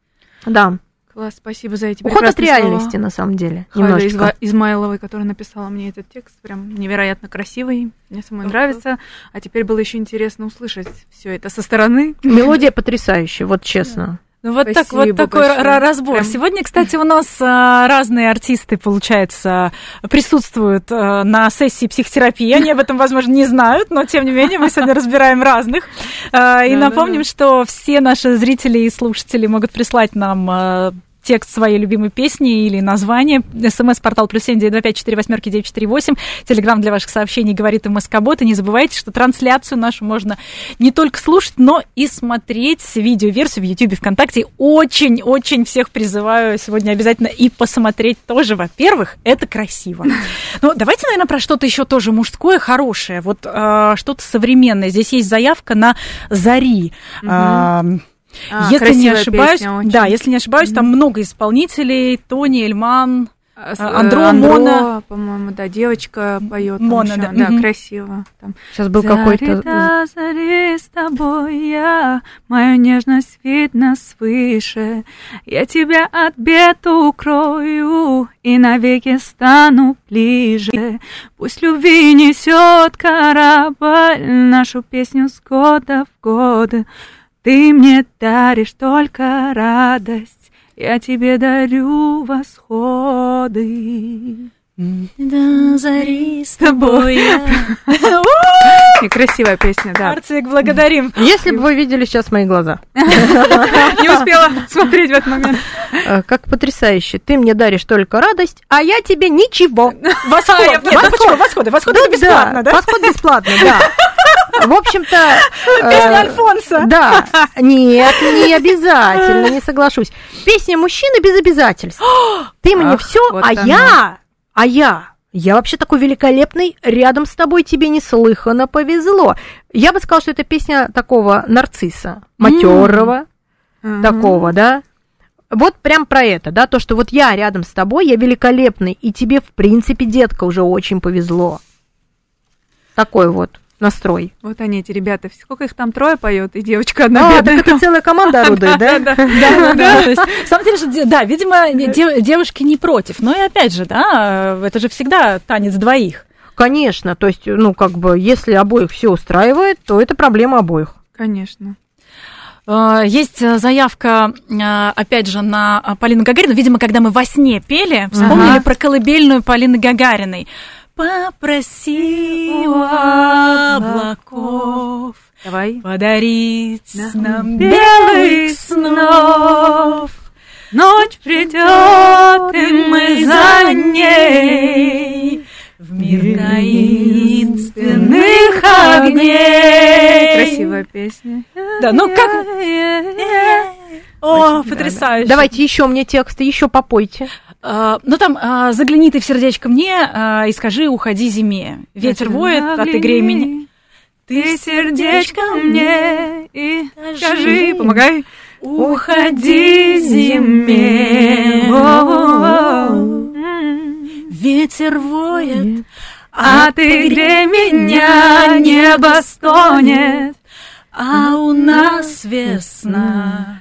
Speaker 3: Да.
Speaker 4: Класс, спасибо за эти
Speaker 3: уход от реальности,
Speaker 4: слова.
Speaker 3: На самом деле.
Speaker 4: Хада Изма- Измайловой, которая написала мне этот текст, прям невероятно красивый, мне самой нравится. А теперь было еще интересно услышать все это со стороны.
Speaker 3: Мелодия потрясающая, вот честно.
Speaker 2: Ну, вот, так, вот такой
Speaker 4: большое.
Speaker 2: разбор.
Speaker 4: Прям...
Speaker 2: Сегодня, кстати, у нас а, разные артисты, получается, присутствуют а, на сессии психотерапии. Они об этом, возможно, не знают, но, тем не менее, мы сегодня разбираем разных. А, и да, напомним, да, да. что все наши зрители и слушатели могут прислать нам... А, текст своей любимой песни или название. СМС-портал плюс семь девять два пять четыре восьмерки девять четыре восемь. Телеграм для ваших сообщений говорит МСК-бот. И не забывайте, что трансляцию нашу можно не только слушать, но и смотреть видеоверсию в Ютьюбе, ВКонтакте. Очень-очень всех призываю сегодня обязательно и посмотреть тоже. Во-первых, это красиво. Ну, давайте, наверное, про что-то еще тоже мужское, хорошее. Вот э, что-то современное. Здесь есть заявка на «Зари». Угу.
Speaker 4: А,
Speaker 2: если не ошибаюсь, да, если не ошибаюсь, mm-hmm. там много исполнителей: Тони, Эльман, Андро,
Speaker 4: Андро,
Speaker 2: Мона,
Speaker 4: по-моему, да, девочка поет,
Speaker 2: Мона,
Speaker 4: еще,
Speaker 2: да,
Speaker 4: да,
Speaker 2: mm-hmm.
Speaker 4: красиво. Там.
Speaker 3: Сейчас был какой-то.
Speaker 4: Да, зари с тобой я, мою нежность видно свыше, я тебя от бед укрою и навеки стану ближе. Пусть любви несет корабль нашу песню с года в год. Ты мне даришь только радость, я тебе дарю восходы.
Speaker 2: До зари с тобой.
Speaker 4: Красивая песня, да.
Speaker 2: Арцвик, благодарим.
Speaker 3: Если бы вы видели сейчас мои глаза.
Speaker 4: Не успела смотреть в этот момент.
Speaker 3: Как потрясающе. Ты мне даришь только радость, а я тебе ничего.
Speaker 2: Восход. Нет, ну почему? Восходы. Восходы это бесплатно, да?
Speaker 3: Восход бесплатно, да. В общем-то...
Speaker 2: Песня Альфонса.
Speaker 3: Да. Нет, не обязательно, не соглашусь. Песня мужчины без обязательств. Ты мне все, а я... А я, я вообще такой великолепный, рядом с тобой тебе неслыханно повезло. Я бы сказала, что это песня такого нарцисса, матерого, mm-hmm. такого, да. Вот прям про это, да, то, что вот я рядом с тобой, я великолепный, и тебе, в принципе, детка, уже очень повезло. Такой вот настрой.
Speaker 4: Вот они, эти ребята, сколько их там, трое поет, и девочка одна
Speaker 3: а,
Speaker 4: бедная.
Speaker 3: Так это целая команда орудует, да?
Speaker 2: Да, да, да. На самом деле, да, видимо, девушки не против. Но и опять же, да, это же всегда танец двоих.
Speaker 3: Конечно, то есть, ну, как бы, если обоих все устраивает, то это проблема обоих.
Speaker 4: Конечно.
Speaker 2: Есть заявка, опять же, на Полину Гагарину. Видимо, когда мы во сне пели, вспомнили про колыбельную Полины Гагариной. Попроси у облаков
Speaker 4: Давай.
Speaker 2: подарить
Speaker 4: да.
Speaker 2: нам белых снов.
Speaker 4: Ночь придет,
Speaker 2: и мы за ней в мир таинственных огней.
Speaker 4: Красивая песня.
Speaker 2: Да, ну как... О, потрясающе.
Speaker 3: Давайте еще мне тексты, еще попойте.
Speaker 2: Uh, ну там uh, загляни ты в сердечко мне uh, и скажи уходи зиме. Ветер воет, отыгрей меня.
Speaker 4: Ты сердечко мне и скажи, помогай.
Speaker 2: Уходи зиме. Ветер воет, отыгрей меня, небо стонет, а у нас весна.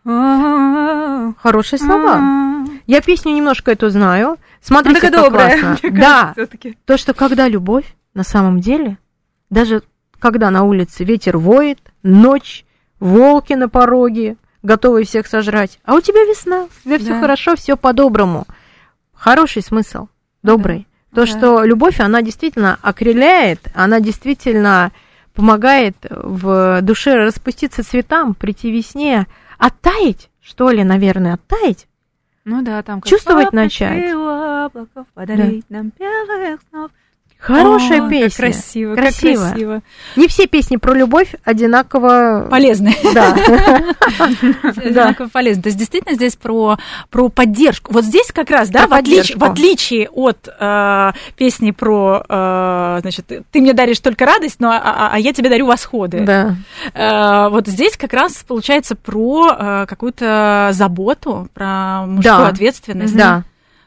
Speaker 3: Хорошие слова. Я песню немножко эту знаю. Смотрите, как
Speaker 4: добрая,
Speaker 3: классно. Да, то, что когда любовь, на самом деле, даже когда на улице ветер воет, ночь, волки на пороге, готовые всех сожрать, а у тебя весна, у тебя да. все хорошо, все по-доброму. Хороший смысл, добрый. Да. То, да. что любовь, она действительно окрыляет, она действительно помогает в душе распуститься цветам, прийти весне, оттаять, что ли, наверное, оттаять.
Speaker 4: Ну да, там
Speaker 3: чувствовать начать.
Speaker 4: Облаков, подарить да. нам белых снов.
Speaker 3: Хорошая
Speaker 2: О,
Speaker 3: песня.
Speaker 2: Как красиво,
Speaker 3: красиво.
Speaker 2: Как красиво.
Speaker 3: Не все песни про любовь одинаково
Speaker 2: полезны.
Speaker 3: Да.
Speaker 2: Одинаково полезны. То есть действительно здесь про, про поддержку. Вот здесь как раз, да, в, отлич, в отличие от э, песни про, э, значит, ты мне даришь только радость, но, а, а я тебе дарю восходы.
Speaker 3: Да.
Speaker 2: Э, вот здесь как раз получается про э, какую-то заботу, про мужскую
Speaker 3: да.
Speaker 2: ответственность.
Speaker 3: Да.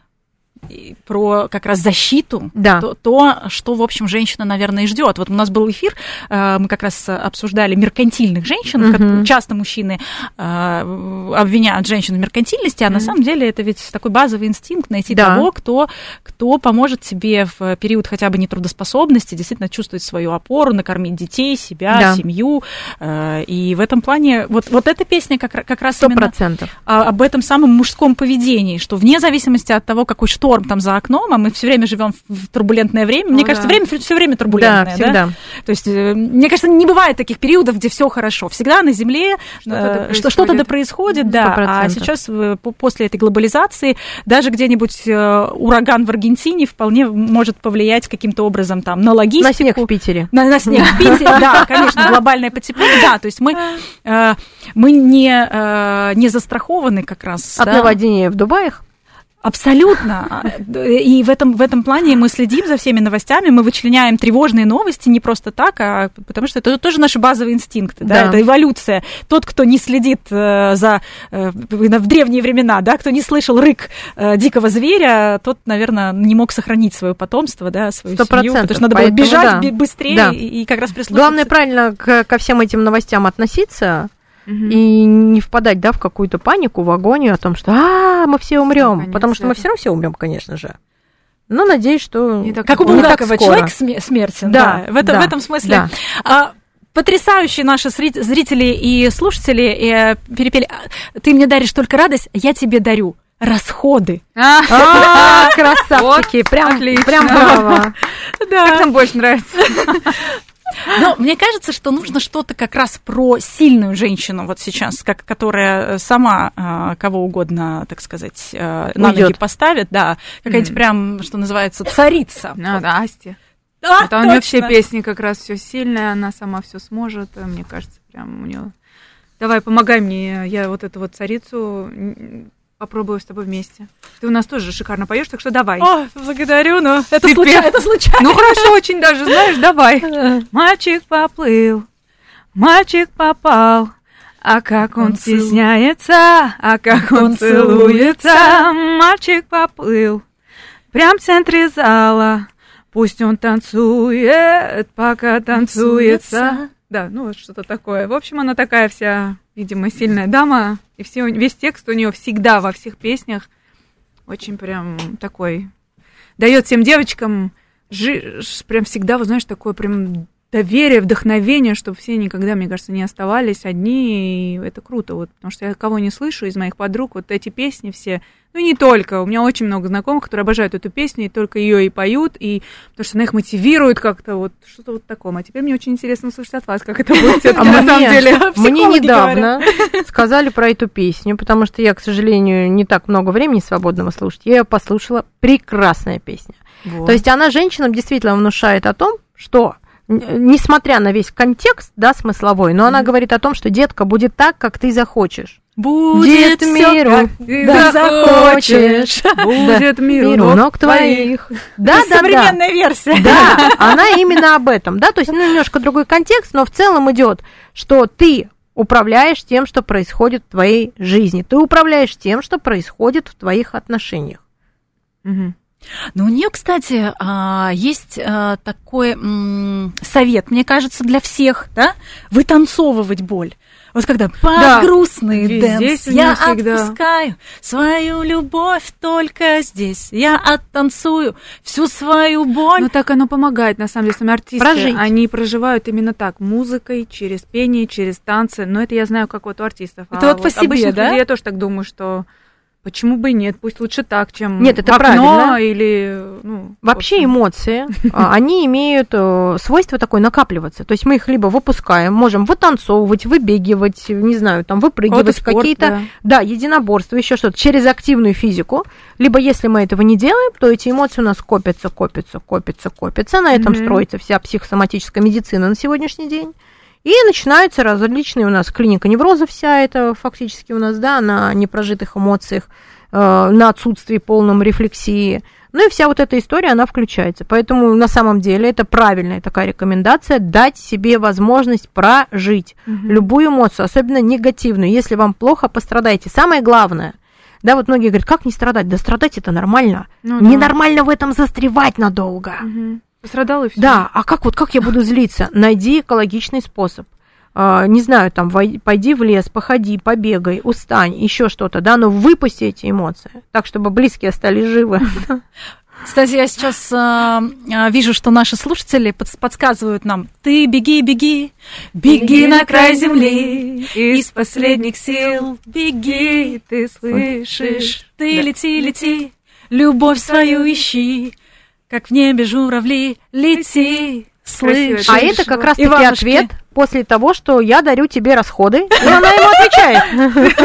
Speaker 2: Про как раз защиту,
Speaker 3: да.
Speaker 2: то, то, что, в общем, женщина, наверное, и ждет. Вот у нас был эфир, мы как раз обсуждали меркантильных женщин. Uh-huh. Часто мужчины обвиняют женщину в меркантильности, а uh-huh. на самом деле это ведь такой базовый инстинкт найти да. того, кто, кто поможет тебе в период хотя бы нетрудоспособности действительно чувствовать свою опору, накормить детей, себя, да. семью. И в этом плане вот, вот эта песня как, как раз
Speaker 3: сто процентов.
Speaker 2: именно об этом самом мужском поведении, что вне зависимости от того, какой шторм там за окном, а мы все время живем в турбулентное время. Мне О, кажется, да. время все время турбулентное.
Speaker 3: Да, всегда.
Speaker 2: Да? То есть, мне кажется, не бывает таких периодов, где все хорошо. Всегда на Земле что-то, что, что-то да происходит, да. А сейчас после этой глобализации даже где-нибудь ураган в Аргентине вполне может повлиять каким-то образом там на логистику.
Speaker 3: На снег в Питере.
Speaker 2: На, на снег в Питере, да, конечно, глобальное потепление. Да, то есть мы, мы не, не застрахованы как раз.
Speaker 3: От наводнения в Дубаях?
Speaker 2: Абсолютно. И в этом, в этом плане мы следим за всеми новостями, мы вычленяем тревожные новости не просто так, а потому что это тоже наши базовые инстинкты, да, да это эволюция. Тот, кто не следит за в древние времена, да, кто не слышал рык дикого зверя, тот, наверное, не мог сохранить свое потомство, да, свою
Speaker 3: сто процентов.
Speaker 2: Семью, потому что надо было бежать да. быстрее да. И, и как раз прислушаться.
Speaker 3: Главное правильно к, ко всем этим новостям относиться. Uh-huh. И не впадать, да, в какую-то панику, в агонию о том, что а, мы все умрем, ну, потому что мы все равно все умрем, конечно же. Но надеюсь, что
Speaker 2: не так, как у Булгакова человек смертен, да, да, в, это,
Speaker 3: да,
Speaker 2: в этом смысле.
Speaker 3: Да.
Speaker 2: А, Потрясающие наши зрители и слушатели перепели. Ты мне даришь только радость, я тебе дарю расходы.
Speaker 3: А, красавчики, прям прям браво.
Speaker 4: Как нам больше нравится.
Speaker 2: Но мне кажется, что нужно что-то как раз про сильную женщину вот сейчас, как, которая сама а, кого угодно, так сказать, а, на ноги поставит, да, какая-нибудь mm. прям, что называется, царица.
Speaker 4: А, да, Асти. Да, это у нее все песни как раз все сильные, она сама все сможет, мне кажется, прям у нее. Давай, помогай мне, я вот эту вот царицу попробую с тобой вместе. Ты у нас тоже шикарно поешь, так что давай.
Speaker 2: О, благодарю, но это, случай... это случайно.
Speaker 4: Ну хорошо, очень даже, знаешь, давай. Мальчик поплыл, мальчик попал, а как он, он стесняется, а как он, он целуется. Мальчик поплыл, прям в центре зала, пусть он танцует, пока танцуется. танцуется. Да, ну вот что-то такое. В общем, она такая вся, видимо, сильная дама. И все, весь текст у нее всегда во всех песнях очень прям такой. Дает всем девочкам жи, прям всегда, вот знаешь, такое прям доверие, вдохновение, чтобы все никогда, мне кажется, не оставались одни. И это круто, вот, потому что я кого не слышу из моих подруг, вот эти песни все. Ну, не только. У меня очень много знакомых, которые обожают эту песню, и только ее и поют, и потому что она их мотивирует как-то, вот что-то вот такое. А теперь мне очень интересно услышать от вас, как это будет всё-таки на самом деле.
Speaker 3: Мне недавно сказали про эту песню, потому что я, к сожалению, не так много времени свободного слушать. Я ее послушала. Прекрасная песня. То есть она женщинам действительно внушает о том, что несмотря на весь контекст, да, смысловой, но она говорит о том, что, детка, будет так, как ты захочешь.
Speaker 2: Будет миру, как ты да, захочешь.
Speaker 4: Будет
Speaker 3: да,
Speaker 4: миру,
Speaker 3: миру ног твоих.
Speaker 2: Да, да, современная
Speaker 3: да.
Speaker 2: версия.
Speaker 3: Да, она именно об этом, да, то есть ну, немножко другой контекст, но в целом идет, что ты управляешь тем, что происходит в твоей жизни, ты управляешь тем, что происходит в твоих отношениях.
Speaker 2: Угу. Но у нее, кстати, есть такой совет, мне кажется, для всех, да, вытанцовывать боль. Вот когда под да. грустный дэнс я всегда. Отпускаю свою любовь только здесь, я оттанцую всю свою боль.
Speaker 4: Ну так оно помогает, на самом деле, сами артисты, прожить. Они проживают именно так, музыкой, через пение, через танцы, но это я знаю, как вот у артистов.
Speaker 2: Это а вот по вот себе, да?
Speaker 4: Людей я тоже так думаю, что почему бы и нет, пусть лучше так, чем
Speaker 3: нет, это
Speaker 4: в окно
Speaker 3: правильно.
Speaker 4: Или... Ну,
Speaker 3: вообще эмоции, они имеют свойство такое накапливаться. То есть мы их либо выпускаем, можем вытанцовывать, выбегивать, не знаю, там выпрыгивать, спорт, какие-то да. да, единоборства, еще что-то, через активную физику. Либо если мы этого не делаем, то эти эмоции у нас копятся, копятся, копятся, копятся. На этом mm-hmm. строится вся психосоматическая медицина на сегодняшний день. И начинаются различные у нас клиника невроза вся, это фактически у нас, да, на непрожитых эмоциях, э, на отсутствии полном рефлексии. Ну и вся вот эта история, она включается. Поэтому на самом деле это правильная такая рекомендация, дать себе возможность прожить угу. любую эмоцию, особенно негативную. Если вам плохо, пострадайте. Самое главное, да, вот многие говорят, как не страдать? Да страдать это нормально. Ну, ненормально да. в этом застревать надолго.
Speaker 4: Угу. Пострадал и все.
Speaker 3: Да, а как вот как я буду злиться? Найди экологичный способ. А, не знаю, там, пойди в лес, походи, побегай, устань, еще что-то, да, но выпусти эти эмоции, так, чтобы близкие остались живы.
Speaker 2: Кстати, я сейчас э, вижу, что наши слушатели под, подсказывают нам: ты беги, беги, беги на край земли, из последних сил беги, ты слышишь, ты лети, лети, любовь свою ищи. Как в небе журавли, лети, слышишь.
Speaker 3: А это как раз-таки ответ после того, что я дарю тебе расходы, и она ему отвечает.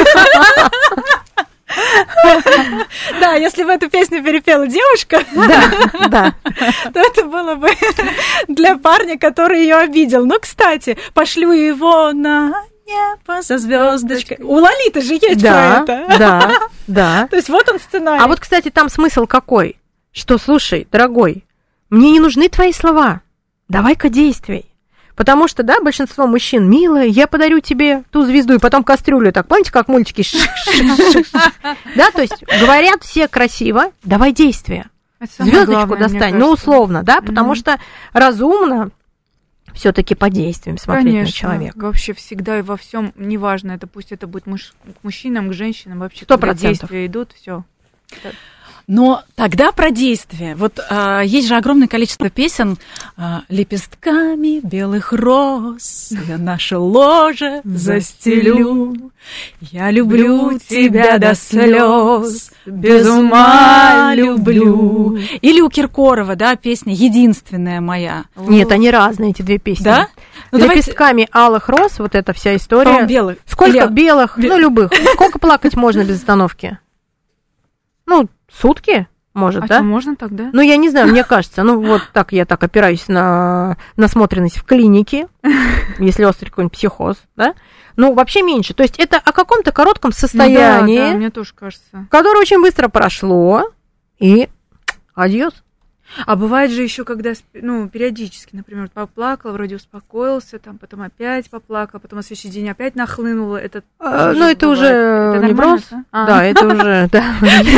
Speaker 2: Да, если бы эту песню перепела девушка,
Speaker 3: да, да.
Speaker 2: то это было бы для парня, который ее обидел. Ну, кстати, пошлю его на небо со звездочкой. У Лолиты же есть
Speaker 3: да,
Speaker 2: про это.
Speaker 3: Да, да.
Speaker 2: То есть вот он сценарий.
Speaker 3: А вот, кстати, там смысл какой? Что, слушай, дорогой, мне не нужны твои слова, давай-ка действуй. Потому что, да, большинство мужчин, милая, я подарю тебе ту звезду, и потом кастрюлю, так, помните, как мультики? Да, то есть говорят все красиво, давай действия. Звездочку достань, ну, условно, да, потому что разумно все-таки по действиям смотреть на человека.
Speaker 4: Вообще всегда и во всем, неважно, это пусть это будет к мужчинам, к женщинам, вообще,
Speaker 3: когда
Speaker 4: действия идут, все.
Speaker 2: Но тогда про действие. Вот а, есть же огромное количество песен а, «Лепестками белых роз я наше ложе застелю, я люблю тебя до слез, без ума люблю». Или у Киркорова, да, песня «Единственная моя».
Speaker 3: Нет, они разные, эти две песни.
Speaker 2: Да? Ну,
Speaker 3: «Лепестками давайте... алых роз», вот эта вся история.
Speaker 2: Белых.
Speaker 3: Сколько
Speaker 2: Или...
Speaker 3: белых, Бе... ну, любых. Сколько плакать можно без остановки? Ну, сутки, может,
Speaker 4: а
Speaker 3: да?
Speaker 4: А что, можно тогда?
Speaker 3: Ну, я не знаю, мне кажется. Ну, вот так я так опираюсь на насмотренность в клинике, если острый какой-нибудь психоз, да? Ну, вообще меньше. То есть это о каком-то коротком состоянии,
Speaker 4: ну, да, да, мне тоже кажется,
Speaker 3: которое очень быстро прошло, и адьос.
Speaker 4: А бывает же еще, когда, ну, периодически, например, поплакал, вроде успокоился, там, потом опять поплакал, потом на следующий день опять нахлынуло. Это
Speaker 3: а, ну, это бывает. Уже это невроз. Да, а. да, это уже, да.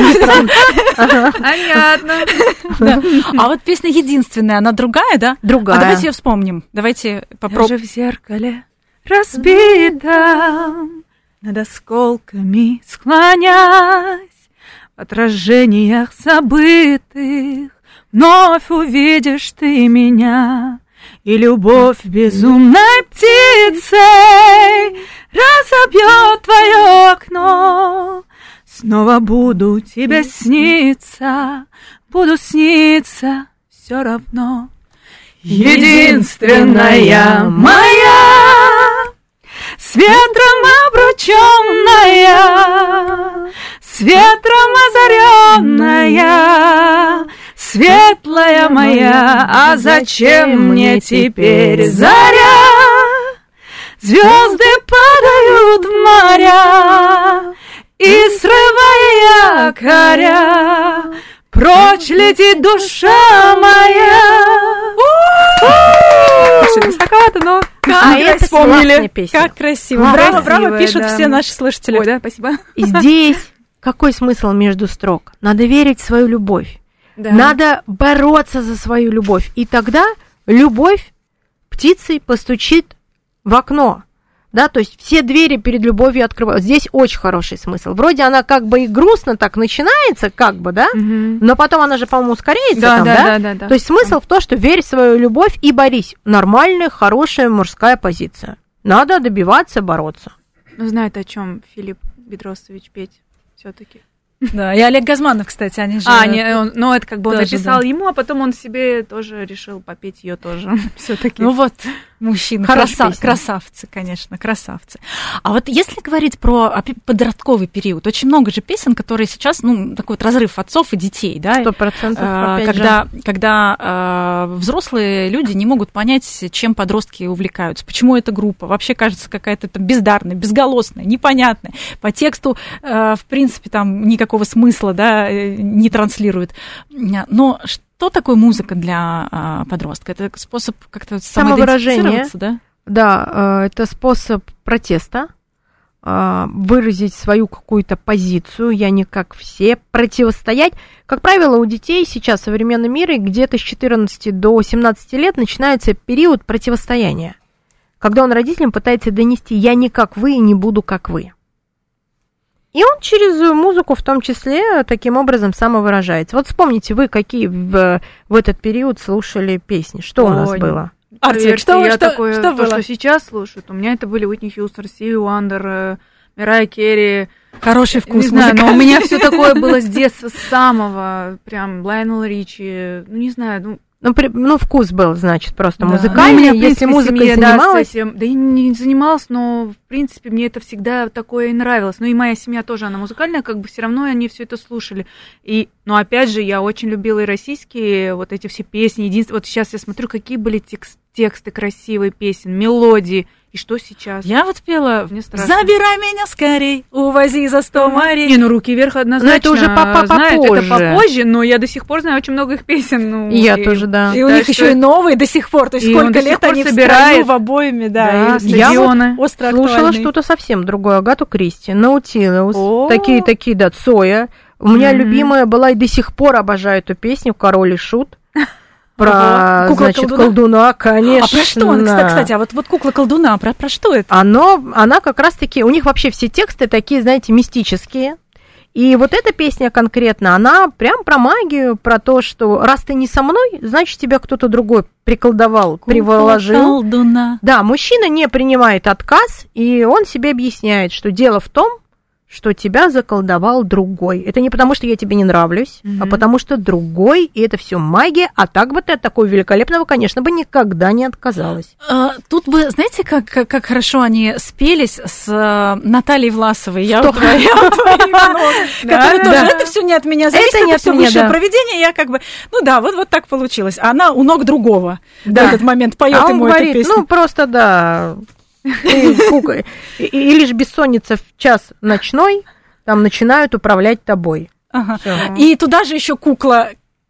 Speaker 4: Понятно.
Speaker 2: А вот песня единственная, она другая, да?
Speaker 3: Другая.
Speaker 2: А давайте ее вспомним. Давайте попробуем.
Speaker 4: Даже в зеркале разбита, над осколками склонясь, в отражениях забытых вновь увидишь ты меня, и любовь безумной птицей разобьет твое окно. Снова буду тебе сниться, буду сниться все равно. Единственная моя, с ветром обрученная, с ветром озаренная, светлая моя, а зачем мне теперь заря? Звезды падают в моря, и срывая якоря, прочь летит душа моя. Высоковато, но
Speaker 3: а это вспомнили.
Speaker 2: Как красиво. Браво, браво, пишут все наши слушатели.
Speaker 4: Ой, да, спасибо.
Speaker 3: И здесь какой смысл между строк? Надо верить в свою любовь.
Speaker 4: Да.
Speaker 3: Надо бороться за свою любовь. И тогда любовь птицей постучит в окно. Да, то есть все двери перед любовью открывают. Здесь очень хороший смысл. Вроде она как бы и грустно так начинается, как бы, да,
Speaker 4: угу.
Speaker 3: но потом она же, по-моему, ускоряется
Speaker 4: да,
Speaker 3: там,
Speaker 4: да,
Speaker 3: да?
Speaker 4: Да, да, да?
Speaker 3: То есть смысл в том, что верь в свою любовь и борись. Нормальная, хорошая мужская позиция. Надо добиваться, бороться.
Speaker 4: Ну, знает, о чем Филипп Бедросович петь все-таки.
Speaker 2: Да, и Олег Газманов, кстати, они же...
Speaker 4: А, не, он, ну, это как бы он
Speaker 2: тоже,
Speaker 4: написал
Speaker 2: да.
Speaker 4: ему, а потом он себе тоже решил попеть ее тоже все-таки.
Speaker 2: Ну вот, мужчины, краса- красавцы, конечно, красавцы. А вот если говорить про подростковый период, очень много же песен, которые сейчас, ну, такой вот разрыв отцов и детей, да?
Speaker 3: Сто процентов,
Speaker 2: когда, когда а, взрослые люди не могут понять, чем подростки увлекаются, почему эта группа вообще кажется какая-то там бездарная, безголосная, непонятная, по тексту, а, в принципе, там никакого смысла, да, не транслирует. Но что такое музыка для а, подростка? Это способ как-то самоидентифицироваться, да?
Speaker 3: Да, это способ протеста, выразить свою какую-то позицию, я не как все, противостоять. Как правило, у детей сейчас в современном мире где-то с четырнадцати до семнадцати лет начинается период противостояния, когда он родителям пытается донести «я не как вы и не буду как вы». И он через музыку в том числе таким образом самовыражается. Вот вспомните вы, какие в, в этот период слушали песни. Что Ой, у нас было?
Speaker 2: Артик, что,
Speaker 4: я
Speaker 2: что,
Speaker 4: такое,
Speaker 2: что
Speaker 4: то,
Speaker 2: было?
Speaker 4: Что сейчас слушают. У меня это были Уитни Хьюстон, Стиви Уандер, Мирайя Керри.
Speaker 2: Хороший вкус.
Speaker 4: Не знаю, но у меня все такое было с детства, с самого. Прям Лайонел Ричи. Ну, не знаю, ну...
Speaker 3: Ну, при, ну, вкус был, значит, просто
Speaker 4: да.
Speaker 3: музыкальный.
Speaker 4: Ну, меня,
Speaker 3: если
Speaker 4: принципе,
Speaker 3: музыкой
Speaker 4: семья,
Speaker 3: занималась...
Speaker 4: Да, этим, да и не занималась, но, в принципе, мне это всегда такое и нравилось. Ну, и моя семья тоже, она музыкальная, как бы все равно они все это слушали. И, ну, опять же, я очень любила и российские вот эти все песни. Единственное, вот сейчас я смотрю, какие были текст, тексты красивые песен, мелодии. И что сейчас?
Speaker 2: Я вот пела
Speaker 4: Мне страшно.
Speaker 2: «Забирай меня скорей, увози за сто морей».
Speaker 4: Не, ну «Руки вверх» однозначно.
Speaker 3: Но это уже попозже.
Speaker 4: Знаете, это попозже, но я до сих пор знаю очень много их песен. Ну,
Speaker 3: и я
Speaker 4: и,
Speaker 3: тоже, да.
Speaker 2: И у них еще и новые до сих пор. То есть сколько лет они собирают в обоими, да.
Speaker 4: да я
Speaker 3: вот слушала что-то совсем другое. Агату Кристи, Наутилус, такие-такие, да, Цоя. У меня mm-hmm. любимая была и до сих пор обожаю эту песню «Король и Шут». Про,
Speaker 2: кукла
Speaker 3: значит,
Speaker 2: колдуна?
Speaker 3: колдуна, конечно.
Speaker 2: А про что она, кстати, а вот, вот кукла колдуна, про, про что это?
Speaker 3: Оно, она как раз-таки, у них вообще все тексты такие, знаете, мистические. И вот эта песня конкретно, она прям про магию, про то, что раз ты не со мной, значит, тебя кто-то другой приколдовал,
Speaker 2: Кукла
Speaker 3: приложил.
Speaker 2: колдуна.
Speaker 3: Да, мужчина не принимает отказ, и он себе объясняет, что дело в том, что тебя заколдовал другой. Это не потому, что я тебе не нравлюсь, mm-hmm. а потому что другой, и это все магия, а так бы ты от такого великолепного, конечно, бы никогда не отказалась.
Speaker 2: А, тут бы, знаете, как, как, как хорошо они спелись с а, Натальей Власовой. Я
Speaker 3: Что?
Speaker 2: у твоей которая тоже, это все не от меня зависит, это все высшее провидение, я как бы, ну да, вот так получилось. А она у ног другого в этот момент поет ему эту песню.
Speaker 3: Ну, просто, да... И, и лишь бессонница в час ночной там начинают управлять тобой.
Speaker 2: Ага. И туда же еще кукла.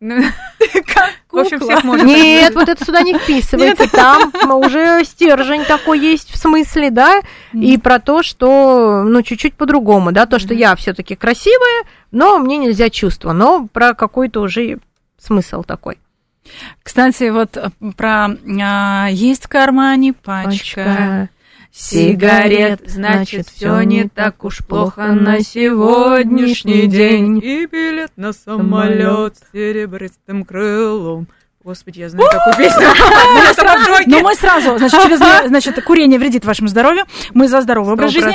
Speaker 4: В общем, всех можно.
Speaker 3: Нет, вот это сюда не вписывается. Там уже стержень такой есть в смысле, да, и про то, что, ну, чуть-чуть по-другому, да, то, что я все-таки красивая, но мне нельзя чувства, но про какой-то уже смысл такой.
Speaker 2: Кстати, вот про а, есть в кармане пачка.
Speaker 3: Пачка
Speaker 4: сигарет, значит, все не так уж плохо на сегодняшний день. И билет на самолет с серебристым крылом. Господи, я знаю такую песню.
Speaker 2: Но мы сразу, значит, курение вредит вашему здоровью. Мы за здоровый образ жизни.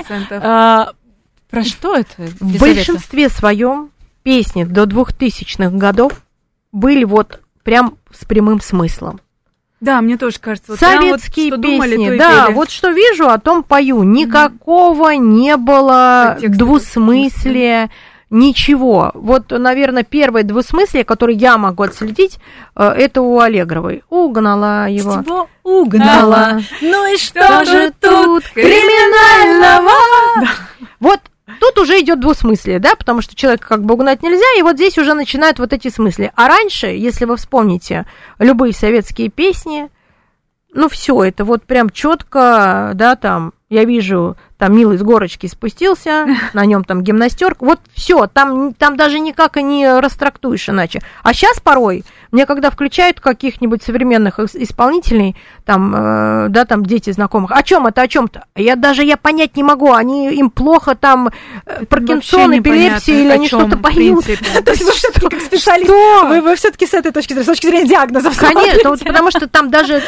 Speaker 2: Про что это?
Speaker 3: В большинстве своем песни до двухтысячных годов были вот прям с прямым смыслом.
Speaker 4: Да, мне тоже кажется. Вот
Speaker 3: советские
Speaker 4: вот,
Speaker 3: песни,
Speaker 4: думали,
Speaker 3: да,
Speaker 4: пели.
Speaker 3: Вот что вижу, о том пою. Никакого mm-hmm. не было двусмыслия, ничего. Вот, наверное, первое двусмыслие, которое я могу отследить, это у Аллегровой. Угнала его.
Speaker 2: Его угнала.
Speaker 3: Ну и что же тут криминального? Вот. Тут уже идет двусмыслие, да, потому что человека как бы угнать нельзя, и вот здесь уже начинают вот эти смыслы. А раньше, если вы вспомните любые советские песни, ну все, это вот прям четко, да, там, я вижу, там милый с горочки спустился, на нем там гимнастерка, вот все, там, там даже никак и не растрактуешь иначе. А сейчас порой, мне когда включают каких-нибудь современных исполнителей, там, э, да, там дети знакомых, о чем это, о чем-то, я даже я понять не могу, они им плохо там э, Паркинсон, эпилепсия, или они что-то поют.
Speaker 2: То есть вы все-таки как специалист, вы все-таки с этой точки зрения, с точки зрения диагнозов.
Speaker 3: Конечно, потому что там даже,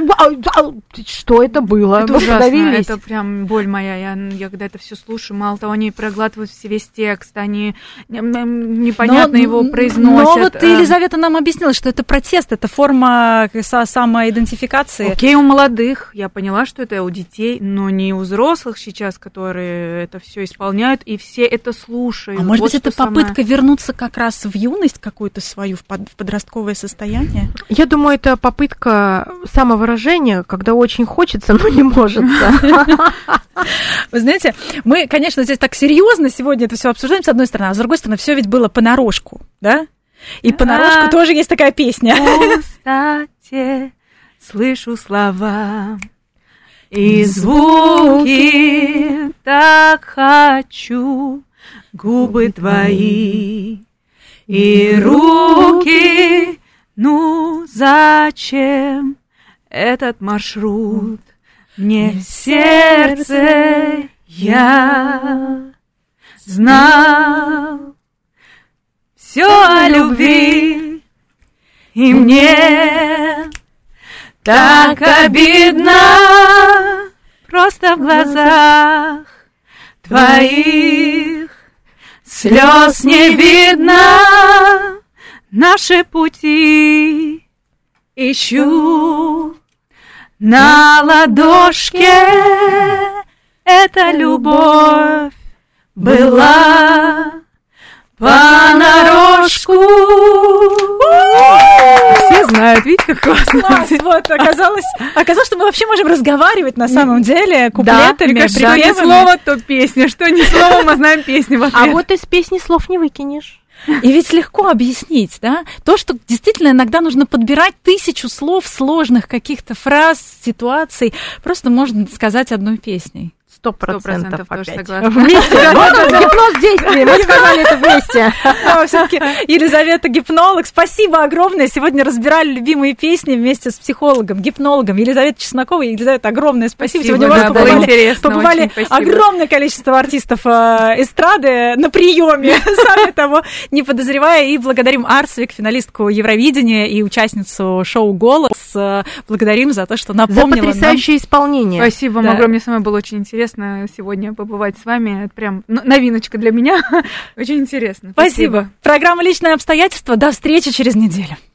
Speaker 3: что это было?
Speaker 4: Это ужасно, это прям боль моя. Я, я когда это все слушаю, мало того, они проглатывают весь текст, они непонятно но, его произносят.
Speaker 2: Но вот Елизавета нам объяснила, что это протест, это форма самоидентификации.
Speaker 4: Окей, у молодых, я поняла, что это у детей, но не у взрослых сейчас, которые это все исполняют, и все это слушают.
Speaker 2: А может
Speaker 4: вот
Speaker 2: быть, это попытка самое... вернуться как раз в юность какую-то свою, в, под, в подростковое состояние?
Speaker 3: Я думаю, это попытка самовыражения, когда очень хочется, но не может.
Speaker 2: Вы знаете, мы, конечно, здесь так серьезно сегодня это все обсуждаем, с одной стороны, а с другой стороны, все ведь было понарошку, да? И понарошку тоже есть такая песня.
Speaker 4: Кстати, слышу слова и звуки, так хочу, губы твои и руки, ну зачем этот маршрут? Мне в сердце я знал все о любви, и мне так обидно просто в глазах твоих слез не видно, наши пути ищу. На ладошке эта любовь была понарошку.
Speaker 2: Все знают, видите, как классно. Класс, вот, оказалось, оказалось, что мы вообще можем разговаривать на самом деле куплетами,
Speaker 4: да, что ни слово, то песня, что ни слово, мы знаем песню в ответ.
Speaker 3: А вот из песни слов не выкинешь.
Speaker 2: И ведь легко объяснить, да, то, что действительно иногда нужно подбирать тысячу слов, сложных каких-то фраз, ситуаций, просто можно сказать одной песней.
Speaker 3: Сто процентов
Speaker 4: тоже
Speaker 3: опять.
Speaker 4: согласна.
Speaker 3: Вместе. Гипноз действия. Мы сказали это вместе.
Speaker 2: Все-таки Елизавета гипнолог. Спасибо огромное. Сегодня разбирали любимые песни вместе с психологом, гипнологом Елизавета Чеснокова. Елизавета, огромное спасибо.
Speaker 4: Спасибо,
Speaker 2: Сегодня у вас
Speaker 4: да, было
Speaker 2: побывали,
Speaker 4: интересно,
Speaker 2: побывали
Speaker 4: очень спасибо.
Speaker 2: огромное количество артистов э, эстрады на приеме, сами того не подозревая. И благодарим Арсвик, финалистку Евровидения и участницу шоу «Голос». Благодарим за то, что напомнила
Speaker 3: За потрясающее
Speaker 2: нам.
Speaker 3: исполнение.
Speaker 4: Спасибо вам
Speaker 2: Да.
Speaker 4: огромное. Самое было очень интересно сегодня побывать с вами. Это прям н- новиночка для меня. Очень интересно.
Speaker 2: Спасибо. Программа «Личные обстоятельства». До встречи через неделю.